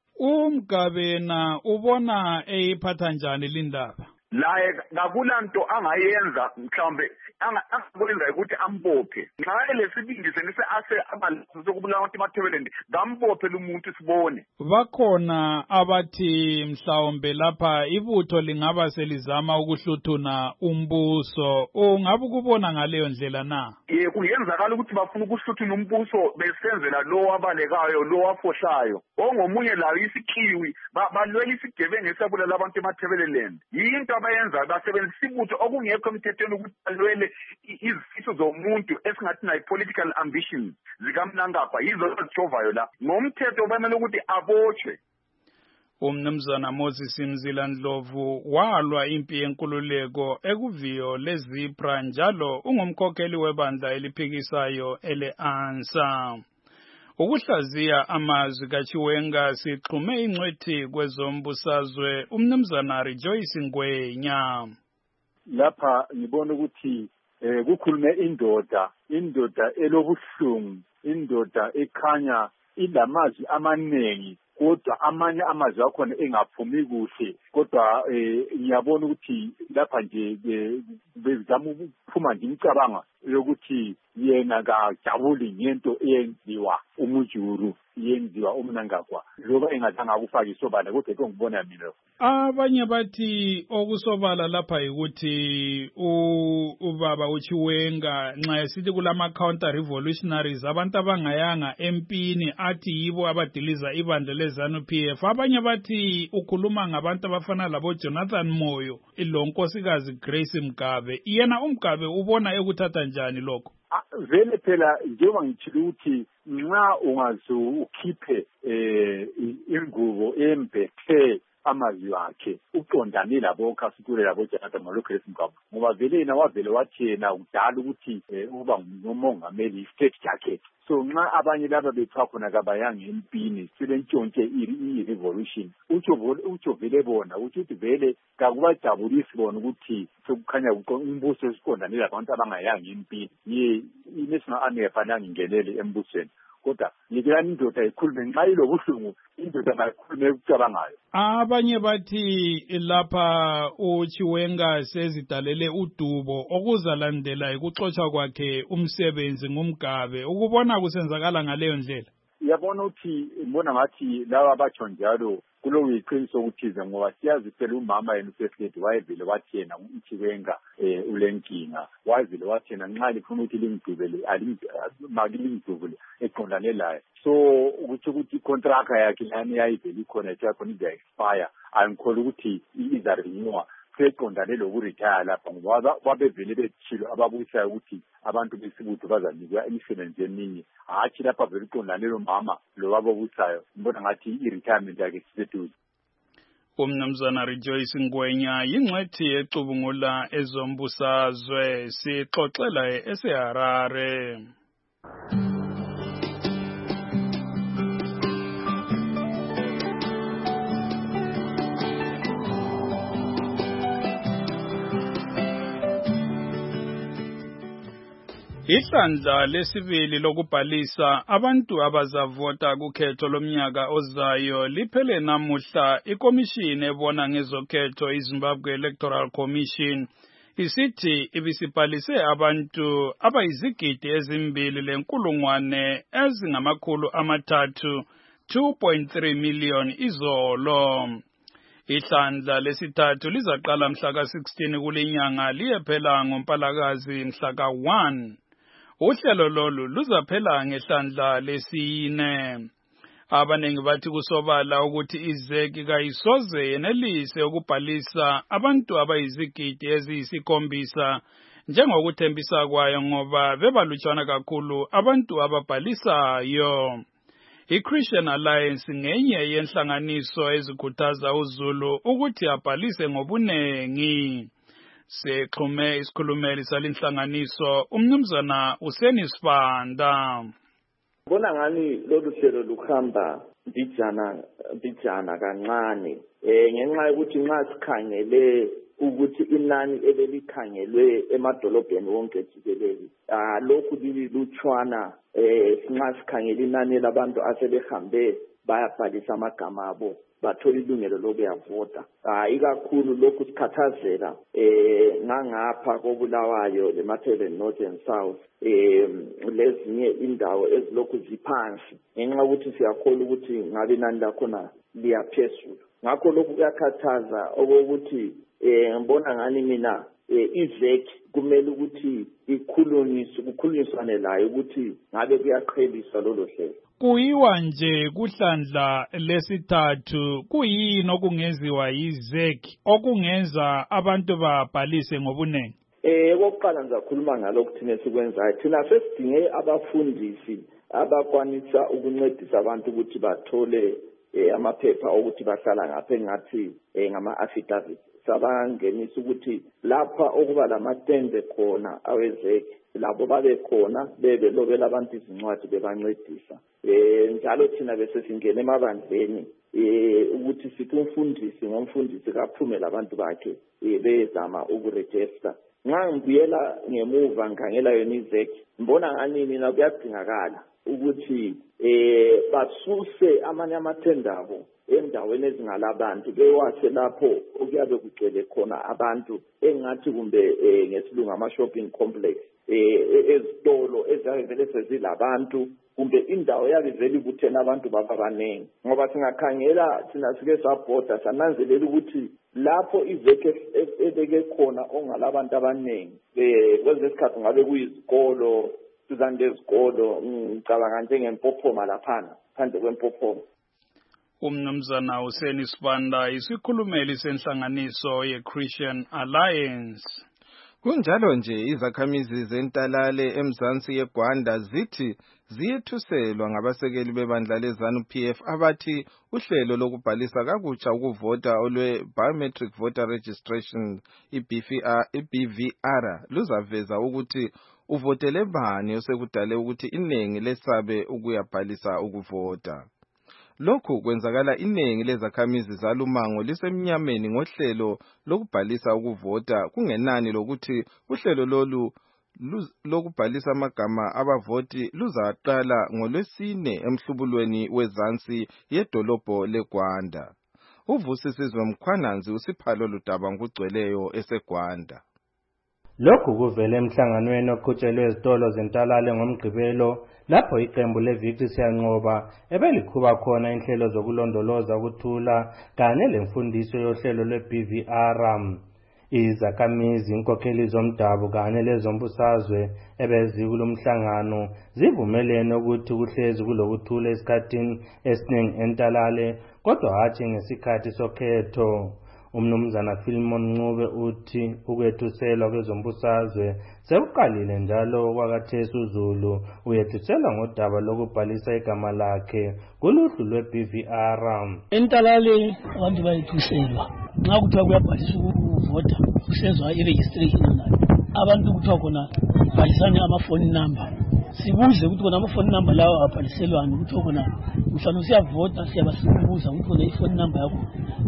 uMgabena ubona eyiphatha njani lindaba? Laye kakulanto angayenza mhlawumbe angakwenza ukuthi ambophe. Nxa lesibindi senise ase abalise kubulawa abantu eMatabeleland ngambophe lumuntu sibone. Bakhona abathi mhlawumbe lapha ibutho lingaba selizama ukuhluthuna umbuso. Ungabe kubona ngaleyo ndlela na? Eh kuyenzakala ukuthi bafuna ukuhluthuna umbuso besenzela lo wabalekayo lo wafohlayo. Ongomunye layo isikhiwi balwela isigebengu esabulala abantu eMatabeleland. Yinto abayenza basebenzisa ibutho okungekho emthethweni ukuthi balwele izifiso zomuntu esingathi nayi political ambitions zikamnangapha yizo ezitshovayo la ngomthetho bamele ukuthi abotshwe. Umnumzana Moses Mzila Ndlovu walwa impi yenkululeko ekuviyo leZipra njalo ungumkhokheli webandla eliphikisayo ele-ANSA. Ukuhlaziya amazwi kaChiwenga sixhume ingcwethi kwezombusazwe umnumzana Rejoice Ngwenya. Lapha ngibona ukuthi eh kukhulume indoda, indoda elobuhlungu, indoda ekhanya ilamazwi amanengi kodwa amanye amazwi akhona engaphumi kuhle kodwa eh ngiyabona ukuthi lapha nje bezama ukuphuma nje imicabanga yokuthi yena kajabuli ngento eyenziwa umujuru yenziwa umnangagwa loba engathanga ukufaka isobala kodwa ke ngibona mina. Abanye bathi okusobala lapha ukuthi ubaba uChiwenga nxa esithi kulama counter revolutionaries abantu abangayanga empini athi yibo abadiliza ibandla leZANU-P F. Abanye bathi ukhuluma ngabantu abafana labo Jonathan Moyo ilonkosikazi Grace Mgabe. Yena uMgabe ubona ekuthatha njani lokho? Vele phela njengoba ngitshilo ukuthi nxa ungazo ukhiphe eh ingubo embethe amazwi akhe uqondane labo khasitule labo Jonathan Moyo Grace Mgabe ngoba vele yena wavele wathi yena udala ukuthi uba ngumongameli state jacket. So nxa abanye laba bethu khona kabayanga empini silentshontshe i-revolution utsho utsho vele bona ukuthi vele kakubajabulisi bona ukuthi sokukhanya umbuso esiqondane labantu abangayanga empini ye i-National Army yafanele ingenele embusweni kodwa ngikani indoda ikhulume nxa ilobuhlungu indoda mayikhulume ukucabangayo. Abanye bathi lapha uChiwenga sezidalele udubo okuzalandela ikuxotsha kwakhe umsebenzi ngumgabe. Ukubona kusenzakala ngaleyo ndlela? Yabona ukuthi ngibona ngathi lawa abatsho njalo kulo iqiniso ukuthize ngoba siyazi phela umama yena uSefleti wayevele wathi yena uChiwenga eh ulenkinga wayevele wathi yena nxa lifuna ukuthi lingidubele alimagilingidubule eqondane laye. So ukuthi ukuthi contract yakhe lani yayivele ikhona yakho iza expire angikholwa ukuthi iza renew seqondane lokuretire lapha ngoba babevele bethilo ababuyisayo ukuthi abantu besibutho bazanikwa imisebenzi eminye hathi lapha vele iqondane lo mama lo babuyisayo ngibona ngathi i-retirement yakhe siseduze. Umnumzana Rejoice Ngwenya yingcwethi ecubungula ezombusazwe sixoxela eseHarare. Ihlandla lesibili lokubhalisa abantu abazavota kukhetho lomnyaka ozayo liphele namuhla. Ikomishini ebona ngezokhetho iZimbabwe Electoral Commission isithi ibisibhalise abantu abayizigidi ezimbili lenkulungwane ezingamakhulu amathathu two point three million izolo. Ihlandla lesithathu lizaqala mhla ka sixteen kulinyanga liyephela ngoMpalakazi mhla ka one. Uhlelo lolu luzaphela ngehlandla lesine. Abanengi bathi kusobala ukuthi izeki kayisoze yenelise ukubhalisa abantu abayizigidi eziyisikhombisa njengokuthembisa kwayo ngoba bebalutshwana kakhulu abantu ababhalisayo. I-Christian Alliance ngenye yenhlanganiso ezikhuthaza uZulu ukuthi abhalise ngobunengi. Sexhume isikhulumeli salinhlanganiso umnumzana uSenisfanda. Bona ngani lolu hlelo lukhamba mbijana mbijana kancane eh ngenxa yokuthi nxa sikhangele ukuthi inani ebelikhangelwe emadolobheni wonke jikelele ah lokhu lilutshwana eh nxa sikhangele inani labantu asebehambe bayabhalisa amagama abo bathola ilungelo lokuyavota. Ah ikakhulu lokhu sikhathazela eh ngangapha koBulawayo leMatheben North and South eh lezinye indawo ezilokhu ziphansi ngenxa ukuthi siyakholwa ukuthi ngabe inani lakhona liyaphezulu. Ngakho lokhu kuyakhathaza okokuthi eh ngibona ngani mina izeki kumele ukuthi ikhulunyiswe kukhulunyiswane layo ukuthi ngabe kuyaqheliswa lolo hlelo. Kuyiwa nje kuhlandla lesithathu kuyini okungeziwa yizeki okungenza abantu babhalise ngobunengi? Eh okokuqala ngizakhuluma ngalokho thina sikwenzayo. Thina sesidinge abafundisi abakwanisa ukuncedisa abantu ukuthi bathole amaphepha ukuthi bahlala ngapha engathi ngama affidavit. Sabangenisa ukuthi lapha okuba lamatende khona awezeki labo babe khona bebe lobela abantu izincwadi bebancedisa. Eh njalo thina bese singena emabandleni eh ukuthi sithi umfundisi ngomfundisi kaphume labantu bakhe bezama ukuregister. Nxa ngibuyela ngemuva ngangela yona izeki mbona ngani mina kuyadingakala ukuthi eh basuse amanye amatenda abo endaweni ezingalabantu bewase lapho okuyabe kugcwele khona abantu engathi kumbe ngesilungu ama shopping complex eh ezitolo ezivele sezilabantu kumbe indawo yabe vele kuthena abantu bababanengi ngoba singakhangela thina sike sabhoda sananzelela ukuthi lapho izeke ebeke khona ongalabantu abanengi eh kwenze isikhathi ngabe kuyizikolo sizande izikolo ngicabanga njengempophoma laphana phandle kwempophoma. Umnumzana uSenisfanda isikhulumeli senhlanganiso ye-Christian Alliance. Kunjalo nje izakhamizi zentalale emzansi yeGwanda zithi ziyethuselwa ngabasekeli bebandla leZANU-P F abathi uhlelo lokubhalisa kakutsha ukuvota olwe biometric voter registration i-B V R luzaveza ukuthi uvotele bani osekudale ukuthi iningi lesabe ukuyabhalisa ukuvota. Lokhu kwenzakala iningi lezakhamizi zalumango lisemnyameni ngohlelo lokubhalisa ukuvota kungenani lokuthi uhlelo lolu lokubhalisa amagama abavoti luzaqala ngolwesine emhlubulweni wezansi yedolobho leGwanda. Uvusisizwe Mkhwananzi usiphalo ludaba ngugcweleyo eseGwanda. Lokhu kuvele emhlanganweni oqhutshelwe ezitolo zentalale ngomgqibelo lapho iqembu leVictory siyanqoba ebelikhuba khona inhlelo zokulondoloza ukuthula kanye lemfundiso yohlelo lwe-B V R. Izakhamizi, inkokheli zomdabu kanye lezombusazwe ebezikulomhlangano zivumelene ukuthi kuhlezi kulokuthula esikhathini esiningi entalale kodwa hatshi ngesikhathi sokhetho. Umnumzana Philemon Ncube uthi ukwethuselwa kwezombusazwe sekuqalile njalo kwakathesi uZulu uyethuselwa ngodaba lokubhalisa igama lakhe kuluhlu lwe-B V R. Entalale abantu bayethuselwa nxa kuthiwa kuyabhalisa ukuvota kusenzwa i-registration nayo abantu kuthiwa khona bhalisane amafoni number sibuze ukuthi khona amafoni number lawo abhaliselwani ukuthi khona mhlawumbe siyavota siyaba sibuza ukuthi khona ifoni number yakho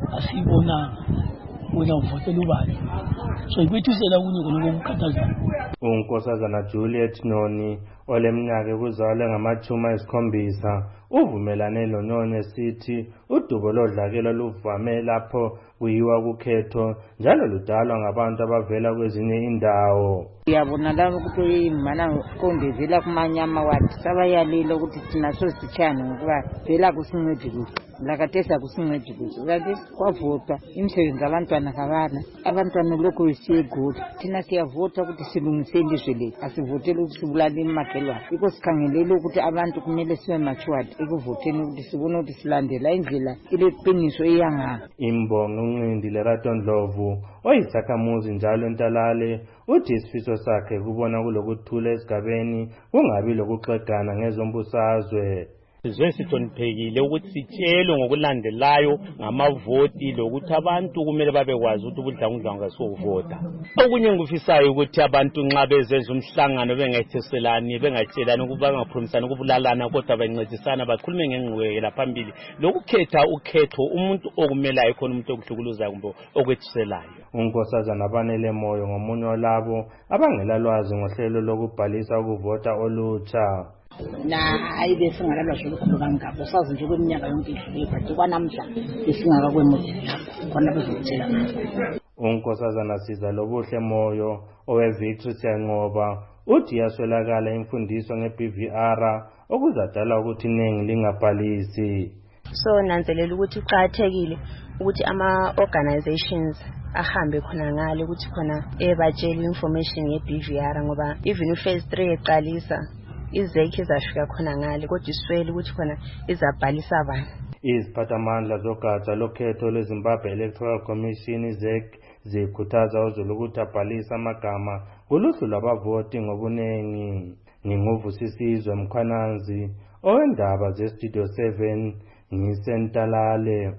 asiyibonanga wena uvotela ubani so ikwethusela kunye khona kokukhathaza unkosazana Juliet Noni oleminyaka ekuzalwa ngamachuma esikhombisa uvumelane loNoni esithi udubo lodlakela luvame lapho kuyiwa kukhetho njalo ludalwa ngabantu abavela kwezinye indawo. Uyabona lapho ukuthi imana kondezela kumanyama wathi sabayalile ukuthi thina sositshana ngokuba vela kusincedi kuhle lakatesa kusincedi kuhle kanti kwavota imisebenzi abantwana kabana abantwana lokho isiyegula thina siyavota ukuthi silungise ilizwe lethu asivotele ukuthi sibulale imakhelwane iko sikhangelele ukuthi abantu kumele sibe matured ekuvoteni ukuthi sibone ukuthi silandela indlela ileqiniso eyangaka. Imbongo uNcindi Lerato Ndlovu oyisakhamuzi njalo entalale uthi isifiso sakhe kubona kulokuthula esigabeni kungabi lokuxegana ngezombusazwe. Sizwe sihloniphekile ukuthi sitshelwe ngokulandelayo ngamavoti lokuthi abantu kumele babekwazi ukuthi ubudlangudlanga ngasovota. Okunye ngikufisayo ukuthi abantu nxa bezenza umhlangano bengayitheselani bengatshelani ukuba bangapromisana ukubulalana kodwa bancedisana bakhulume ngengqwela phambili lokukhetha ukhetho umuntu okumelayo khona umuntu okuhlukuluzayo kumbe okwethiselayo. Unkosazana Abanele Moyo ngomunye walabo abangelalwazi ngohlelo lokubhalisa ukuvota olutsha. Na ayibe singalalwa nje lokho kangabo sazi nje kweminyaka yonke idlule but kwanamhla isingaka kwemodeli lapho khona bezotshela. Unkosazana Siza Lobuhle Moyo oweVictory Siyanqoba uthi yaswelakala imfundiso nge-B V R okuzadala ukuthi iningi lingabhalisi. So nanzelela ukuthi uqhathekile ukuthi ama organizations ahambe khona ngale ukuthi khona ebatshela information nge-B V R ngoba even phase three eqalisa izekhe zafika khona ngale kodwa iswele ukuthi khona izabhalisa abantu. Iziphathamandla zogatsha lokhetho lweZimbabwe Electoral Commission I Z E C zikhuthaza uzulu ukuthi abhalise amagama kuluhlu lwabavoti ngobunengi. Nginguvusisizwe Mkhwananzi owendaba zeStudio seven ngisentalale.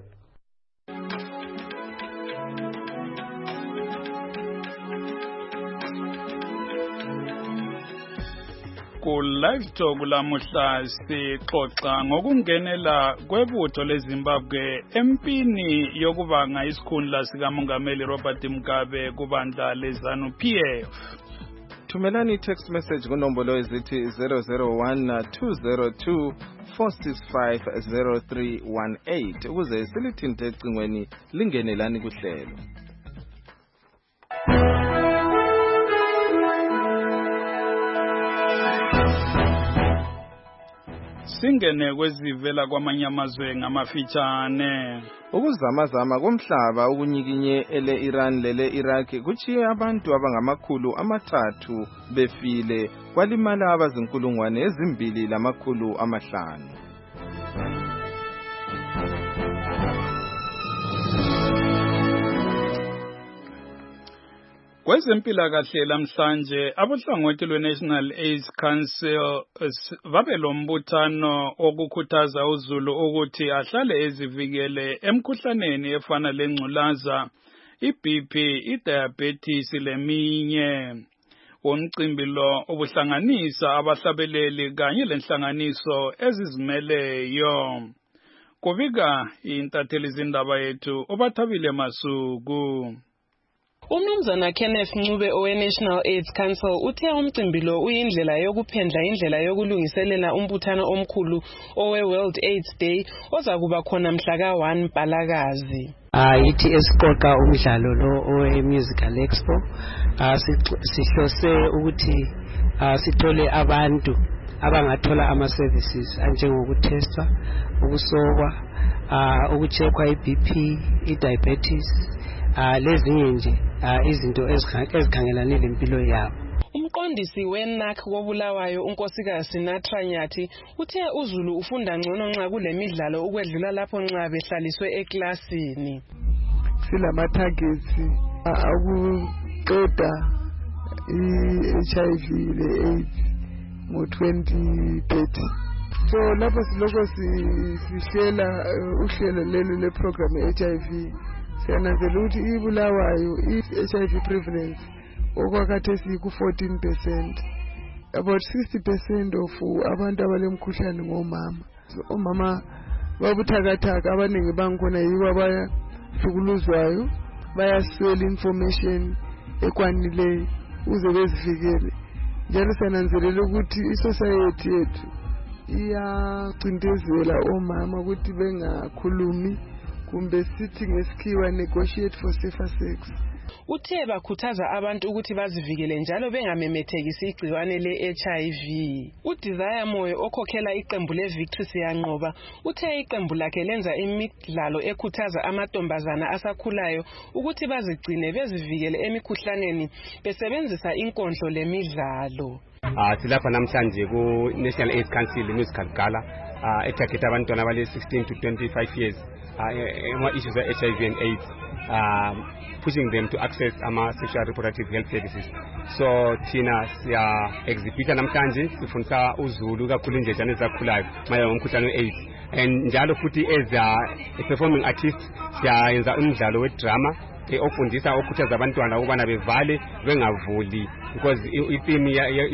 Ku live talk lamuhla sixoxa ngokungenela kwebutho leZimbabwe empini yokubanga isikhundla sikamongameli Robert Mugabe kubandla leZanu P F. Thumelani text message kunombolo ezithi zero zero one two zero two four six five zero three one eight ukuze silithinte ecingweni lingenelani kuhlelo. Singene kwezivela kwamanye amazwe ngamafitshane. Ukuzamazama komhlaba ukunyikinye ele Iran lele Iraq kuchiye abantu abangamakhulu amathathu befile kwalimala abazinkulungwane ezimbili lamakhulu amahlanu. Kwezempilakahle lamhlanje abohlangothi lwe-National AIDS Council babelombuthano okukhuthaza uzulu ukuthi ahlale ezivikele emkhuhlaneni efana lengculaza, i-B P, i-diabetes leminye. Umcimbi lo ubuhlanganisa abahlabeleli kanye lenhlanganiso ezizimeleyo. Kubika intatheli zindaba yethu obathabile Masuku. Umnumzana Kenneth Ncube owe-National AIDS Council uthe umcimbi lo uyindlela yokuphendla indlela yokulungiselela umbuthano omkhulu owe-World AIDS Day ozakuba khona mhla ka one Mpalakazi. Ah yithi esiqoqa umdlalo lo owe-Musical Expo sihlose ukuthi sithole abantu abangathola ama-services anjengokutesta, ukusokwa, ukucheckwa i-B P, i-diabetes, lezinye nje izinto ezikhangelane lempilo yabo. Umqondisi we-N A C koBulawayo unkosikazi Sinatra Nyathi uthe uzulu ufunda ngcono nxa kulemidlalo ukwedlula lapho nxa behlaliswe eklasini. Silama targets akuqeda i-H I V le-AIDS ngo twenty thirty. So lapho siloko sihlela uhlelo lelo le-program ye-H I V siyananzela ukuthi iBulawayo i-H I V prevalence okwakhathesi ku fourteen percent. About sixty percent of abantu abalemkhuhlane ngomama. Omama babuthakathaka abaningi bangikhona yibo abayahlukuluzwayo bayaswela information ekwanileyo uze bezivikele njalo siyananzelela ukuthi isociety yethu iyacindezela omama ukuthi bengakhulumi kumbe sithi ngesikhiwa negotiate for safer sex. Uthe bakhuthaza abantu ukuthi bazivikele njalo bengamemethekisi igciwane le-H I V. uDesire Moyo okhokhela iqembu le-Victory Siyanqoba uthe iqembu lakhe lenza imidlalo ekhuthaza amantombazana asakhulayo ukuthi bazigcine bezivikele emikhuhlaneni besebenzisa inkondlo lemidlalo. Ah silapha namhlanje ku National AIDS Council Musical Gala ah etarget abantwana abale sixteen to twenty-five years ah ema issues of H I V and AIDS, um pushing them to access ama sexual reproductive health services. So thina siya exhibita namhlanje sifundisa uZulu kakhulu nje jana ezakhulayo maya ngomkhuhlane we-AIDS, and njalo futhi as a performing artist siyayenza umdlalo we-drama ofundisa okhuthaza abantwana ukubana bevale bengavuli, because i-theme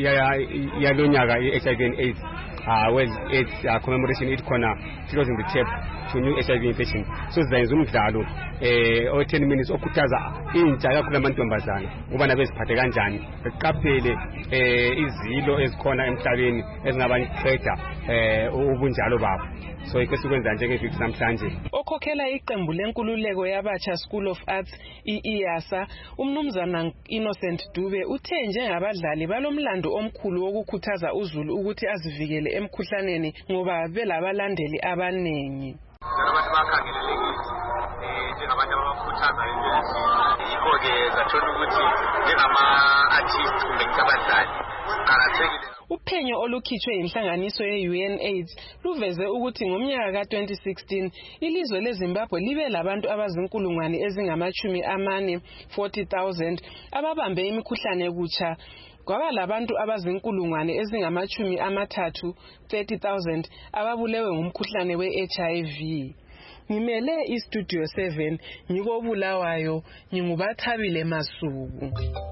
yalonyaka i-H I V and AIDS uh with its uh, commemoration it khona closing the tap to new H I V infection. So sizayenza umdlalo eh o ten minutes okhuthaza intsha kakhulu amantombazana ukubana beziphathe kanjani, beqaphele eh izilo ezikhona emhlabeni ezingabanceda eh ubunjalo babo. So ike sikwenza njenge-Victory namhlanje. Okhokhela iqembu lenkululeko yabatsha School of Arts I I A S A umnumzana Innocent Dube uthe njengabadlali balomlando omkhulu wokukhuthaza uZulu ukuthi azivikele emkhuhlaneni ngoba belabalandeli abanengi. Abantu bakhangelelekile eh njengabantu abakhuthaza into yikho-ke zathola ukuthi njengama-artist kumbe abadlali qakathekile. Uphenyo olukhitshwe inhlanganiso ye-U N AIDS luveze ukuthi ngomnyaka ka twenty sixteen ilizwe leZimbabwe libe labantu abazinkulungwane ezingamachumi amane forty thousand ababambe imikhuhlane kutsha, kwaba labantu abazinkulungwane ezingamachumi amathathu thirty thousand ababulewe ngumkhuhlane we-H I V. Ngimele iStudio seven ngikobulawayo ngingubathabile Masuku.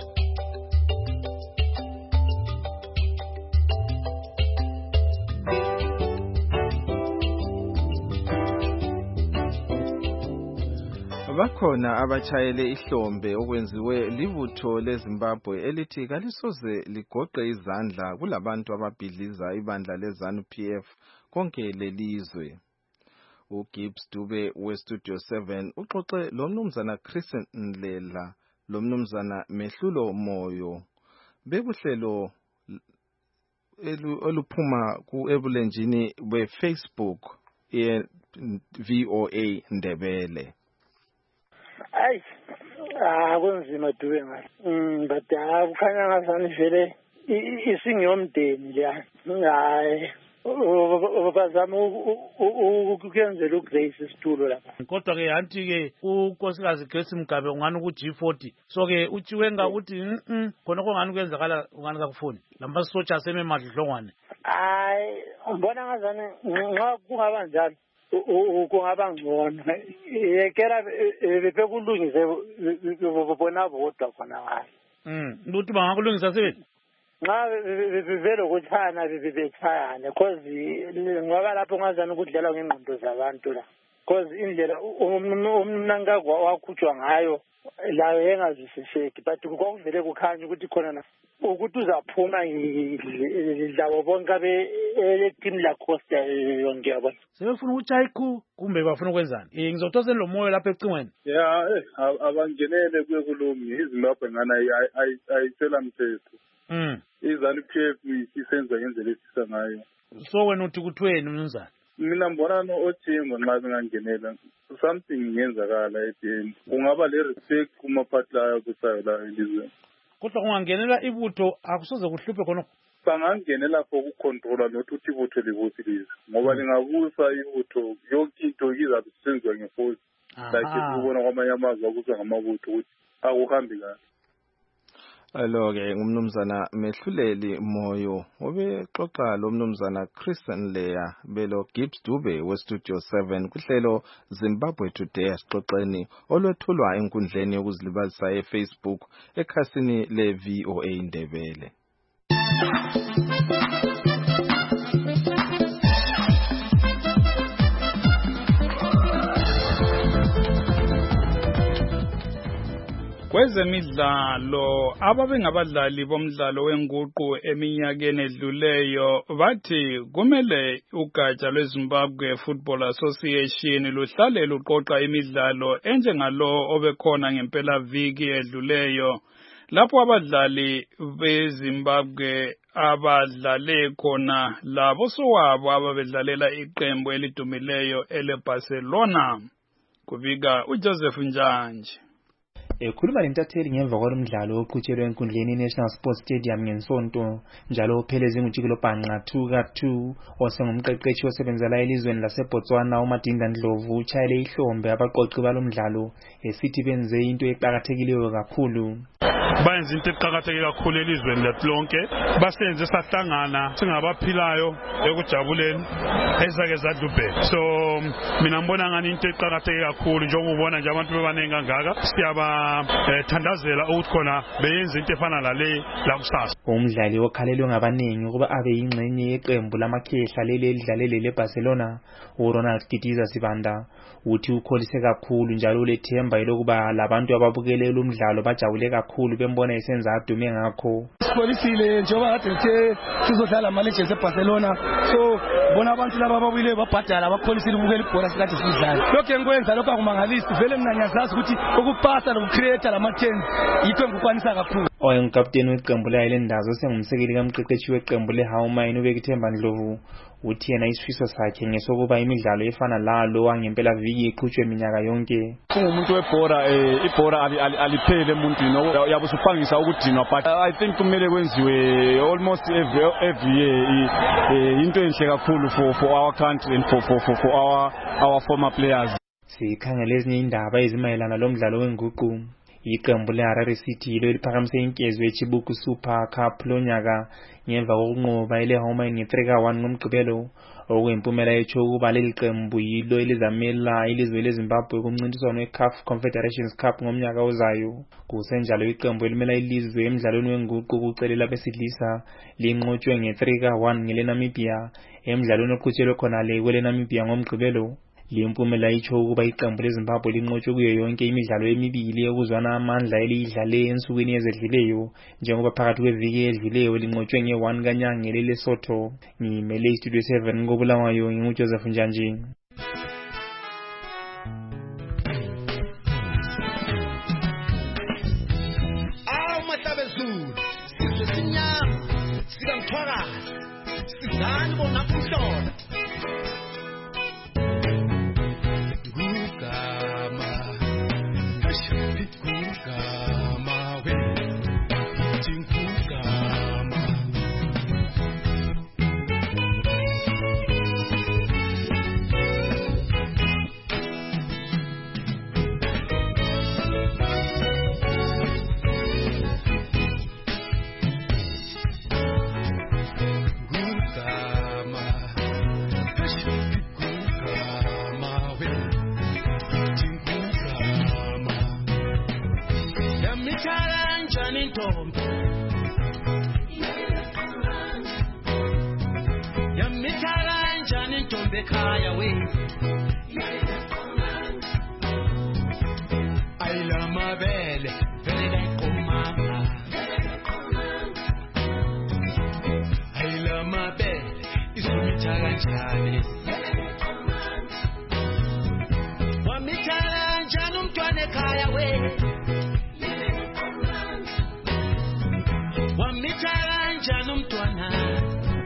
Bakhona abachayele ihlombe okwenziwe libutho leZimbabwe elithi kalisoze ligoqe izandla kulabantu ababhidliza ibandla leZANU P F konke lelizwe. uGibbs Dube weStudio seven uxoxe lomnumzana Chris Ndlela lomnumzana Mehlulo Moyo bekuhlelo oluphuma ku ebulenjini beFacebook ye-V O A Ndebele. Ay, ah kunzima Dube ngathi. Mm but akukhanya ngazani vele isingiyomdeni la. Hayi. Ubazama ukuyenzela uGrace isitulo lapha. Kodwa ke anti ke unkosikazi Grace Mgabe ungani ku G forty. So ke uTshiwenga uthi mhm khona kongani kwenzakala ungani kakufuni. Lamba socha seme madlongwane. Hayi, ngibona ngazani nxa kungaba njalo. Kungaba ngcono yekela bekulungise bona bodwa khona ngayo. Mm luthi bangakulungisa sebenzi nxa vele kuthana bebethayana because ngoba lapho ngazani ukudlela ngengqondo zabantu la because indlela umnanga wakhutshwa ngayo layo engazwisiseki but kwakuvele kukhanya ukuthi khona na ukuthi uzaphuma idlawo bonke abe team la Costa yonke yabona sebefuna uchayiku kumbe bafuna ukwenzani ngizothosa lo moyo lapha ecingweni yeah abangenele kuye kulungi iZimbabwe ngana ayicela mthetho mm iZANU P F isenza ngendlela esisa ngayo. So wena uthi kuthweni mnumzana? Mina mbona no othingo nxa bengangenela something ngenzakala edeni. Kungaba le respect kuma partner kusayo la elizweni. Kodwa kungangenela ibutho akusoze kuhluphe khona. Bangangenela for ukucontrola nokuthi ibutho libuthilize. Ngoba lingabusa ibutho yonke into izabe isenziwa ngeforce. Like ukubona kwamanye amazwe akuzwa ngamabutho ukuthi akuhambi kahle. Alo-ke ngumnumzana Mehluleli Moyo obexoxa lo mnumzana Chris Ndlela belo Gibbs Dube weStudio seven kuhlelo Zimbabwe Today asixoxeni olwethulwa enkundleni yokuzilibazisa eFacebook ekhasini le-V O A Ndebele. kwezemidlalo ababengabadlali bomdlalo wenguqu eminyakeni edluleyo bathi kumele ugatsha lweZimbabwe Football Association luhlale luqoqa imidlalo enjengalo obekhona ngempela viki edluleyo lapho abadlali beZimbabwe abadlale khona labo sowabo ababedlalela iqembu elidumileyo eleBarcelona. Kubika uJoseph Njanje. Ekhuluma lentatheli ngemva kwalomdlalo oqhutshelwe enkundleni National Sports Stadium ngesonto njalo upheleze ngujikelo bhanqa two ka two osengumqeqeshi osebenzela elizweni laseBotswana uMadinda Ndlovu uchayele ihlombe abaqoqi balomdlalo esithi benze into eqhakathekileyo kakhulu. Bayenza into eqhakatheke kakhulu elizweni lethu lonke basenze sahlangana singabaphilayo ekujabuleni ezake zadlubhe. So mina ngibona ngani into eqhakatheke kakhulu njengobona nje abantu bebanengi kangaka siyaba thandazela ukuthi khona beyenza into efana lale la kusasa. Umdlali okhalelwe ngabaningi ukuba abe yingxenye yeqembu lamakhehla leli elidlalele leBarcelona uRonald Didiza Sibanda uthi ukholise kakhulu njalo ulethemba elokuba labantu ababukele lo mdlalo bajabule kakhulu bembona esenza adume ngakho. Sikholisile njengoba kade ngithe sizodlala ama-Legends eBarcelona, so bona abantu laba babuyile babhadala bakholisile ukubukela ibhola sikade sidlala. Lokho engikwenza lokho akumangalisi vele mina ngiyazazi ukuthi ukupasa nokucreate lama-chance yikho engikwanisa kakhulu. Ongikapteni weqembu layo lendazo sengumsekeli kamqeqeshi weqembu leHawmine uBekithemba Ndlovu uthi yena isifiso sakhe ngesokuba imidlalo efana lalo wangempela viki iqhutshwe minyaka yonke. Umuntu webhora ibhora aliphele emuntwini yabo sufangisa ukudinwa, but I think kumele kwenziwe almost every every year into enhle kakhulu for for our country and for for for, for our our former players. Sikhangele ezinye indaba ezimayelana lomdlalo wenguqu. Iqembu leHarare City lo liphakamise inkezo eChibuku Super Cup lonyaka ngemva kokunqoba eleHawmine nge-three ka one ngomgqibelo okuyimphumela etsho ukuba leli qembu yilo elizamela ilizwe leZimbabwe kumncintiswano weCAF Confederations Cup ngomnyaka ozayo. Kusenjalo iqembu elimela ilizwe emidlalweni wenguqu kucelela besidlisa linqotshwe nge-three ka one ngeleNamibia emidlalweni oqhutshelwe khona le kweleNamibia ngomgqibelo. Limpumela itsho ukuba iqembu leZimbabwe linqotshwe kuyo yonke imidlalo emibili ekuzwana amandla elidlale ensukwini ezedluleyo njengoba phakathi kweviki edluleyo linqotshwe nge-one kanyanga leLesotho. Ngimele iStudio seven ngobulawayo nginguJoseph Njanje. Awu mahlabezulu sizwe sinyama sikamthwakazi sizani bona kuhlola Kaya we Aila mabele vele komama Aila mabele isumithala njani Wamithala njani umntwana ekhaya we Wamithala njani umntwana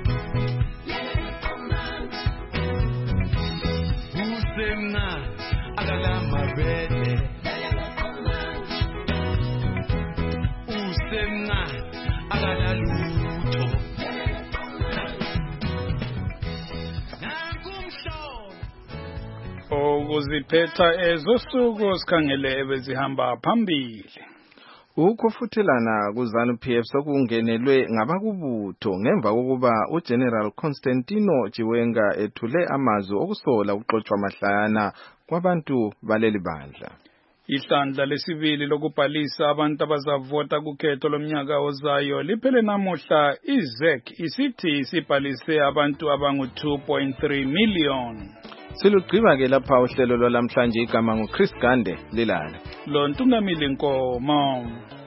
Ukuziphetha ezosuku sikhangele ebezihamba phambili. Ukufuthelana kuZanu P F sokungenelwe ngabakubutho ngemva kokuba uGeneral Constantino Chiwenga ethule amazwi okusola ukuxoxwa mahlana kwabantu baleli bandla. Ihlandla lesibili lokubhalisa abantu abazavota kukhetho lomnyaka ozayo liphele namuhla. iZ E C isithi sibhalise abantu abangu two point three million. Silugqiba ke lapha uhlelo lwalamhlanje igama nguChris Gande lilala. lo Ntungamile Nkomo.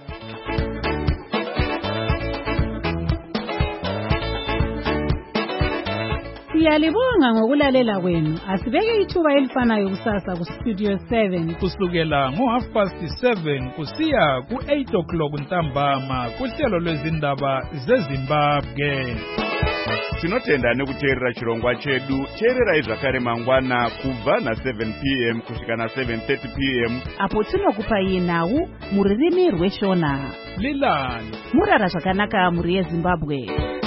Siyalibonga ngokulalela kwenu. Asibeke ithuba elifanayo kusasa ku Studio seven kusukela ngo half past seven kusiya ku eight o'clock ntambama kuhlelo lwezindaba zeZimbabwe. Tinotenda nekuteerera chirongwa chedu. Teererai zvakare mangwana kubva na seven p m kusvika na seven thirty p m apo tinokupa yenhau muririmi rweshona. Lilani murara zvakanaka muri yeZimbabwe.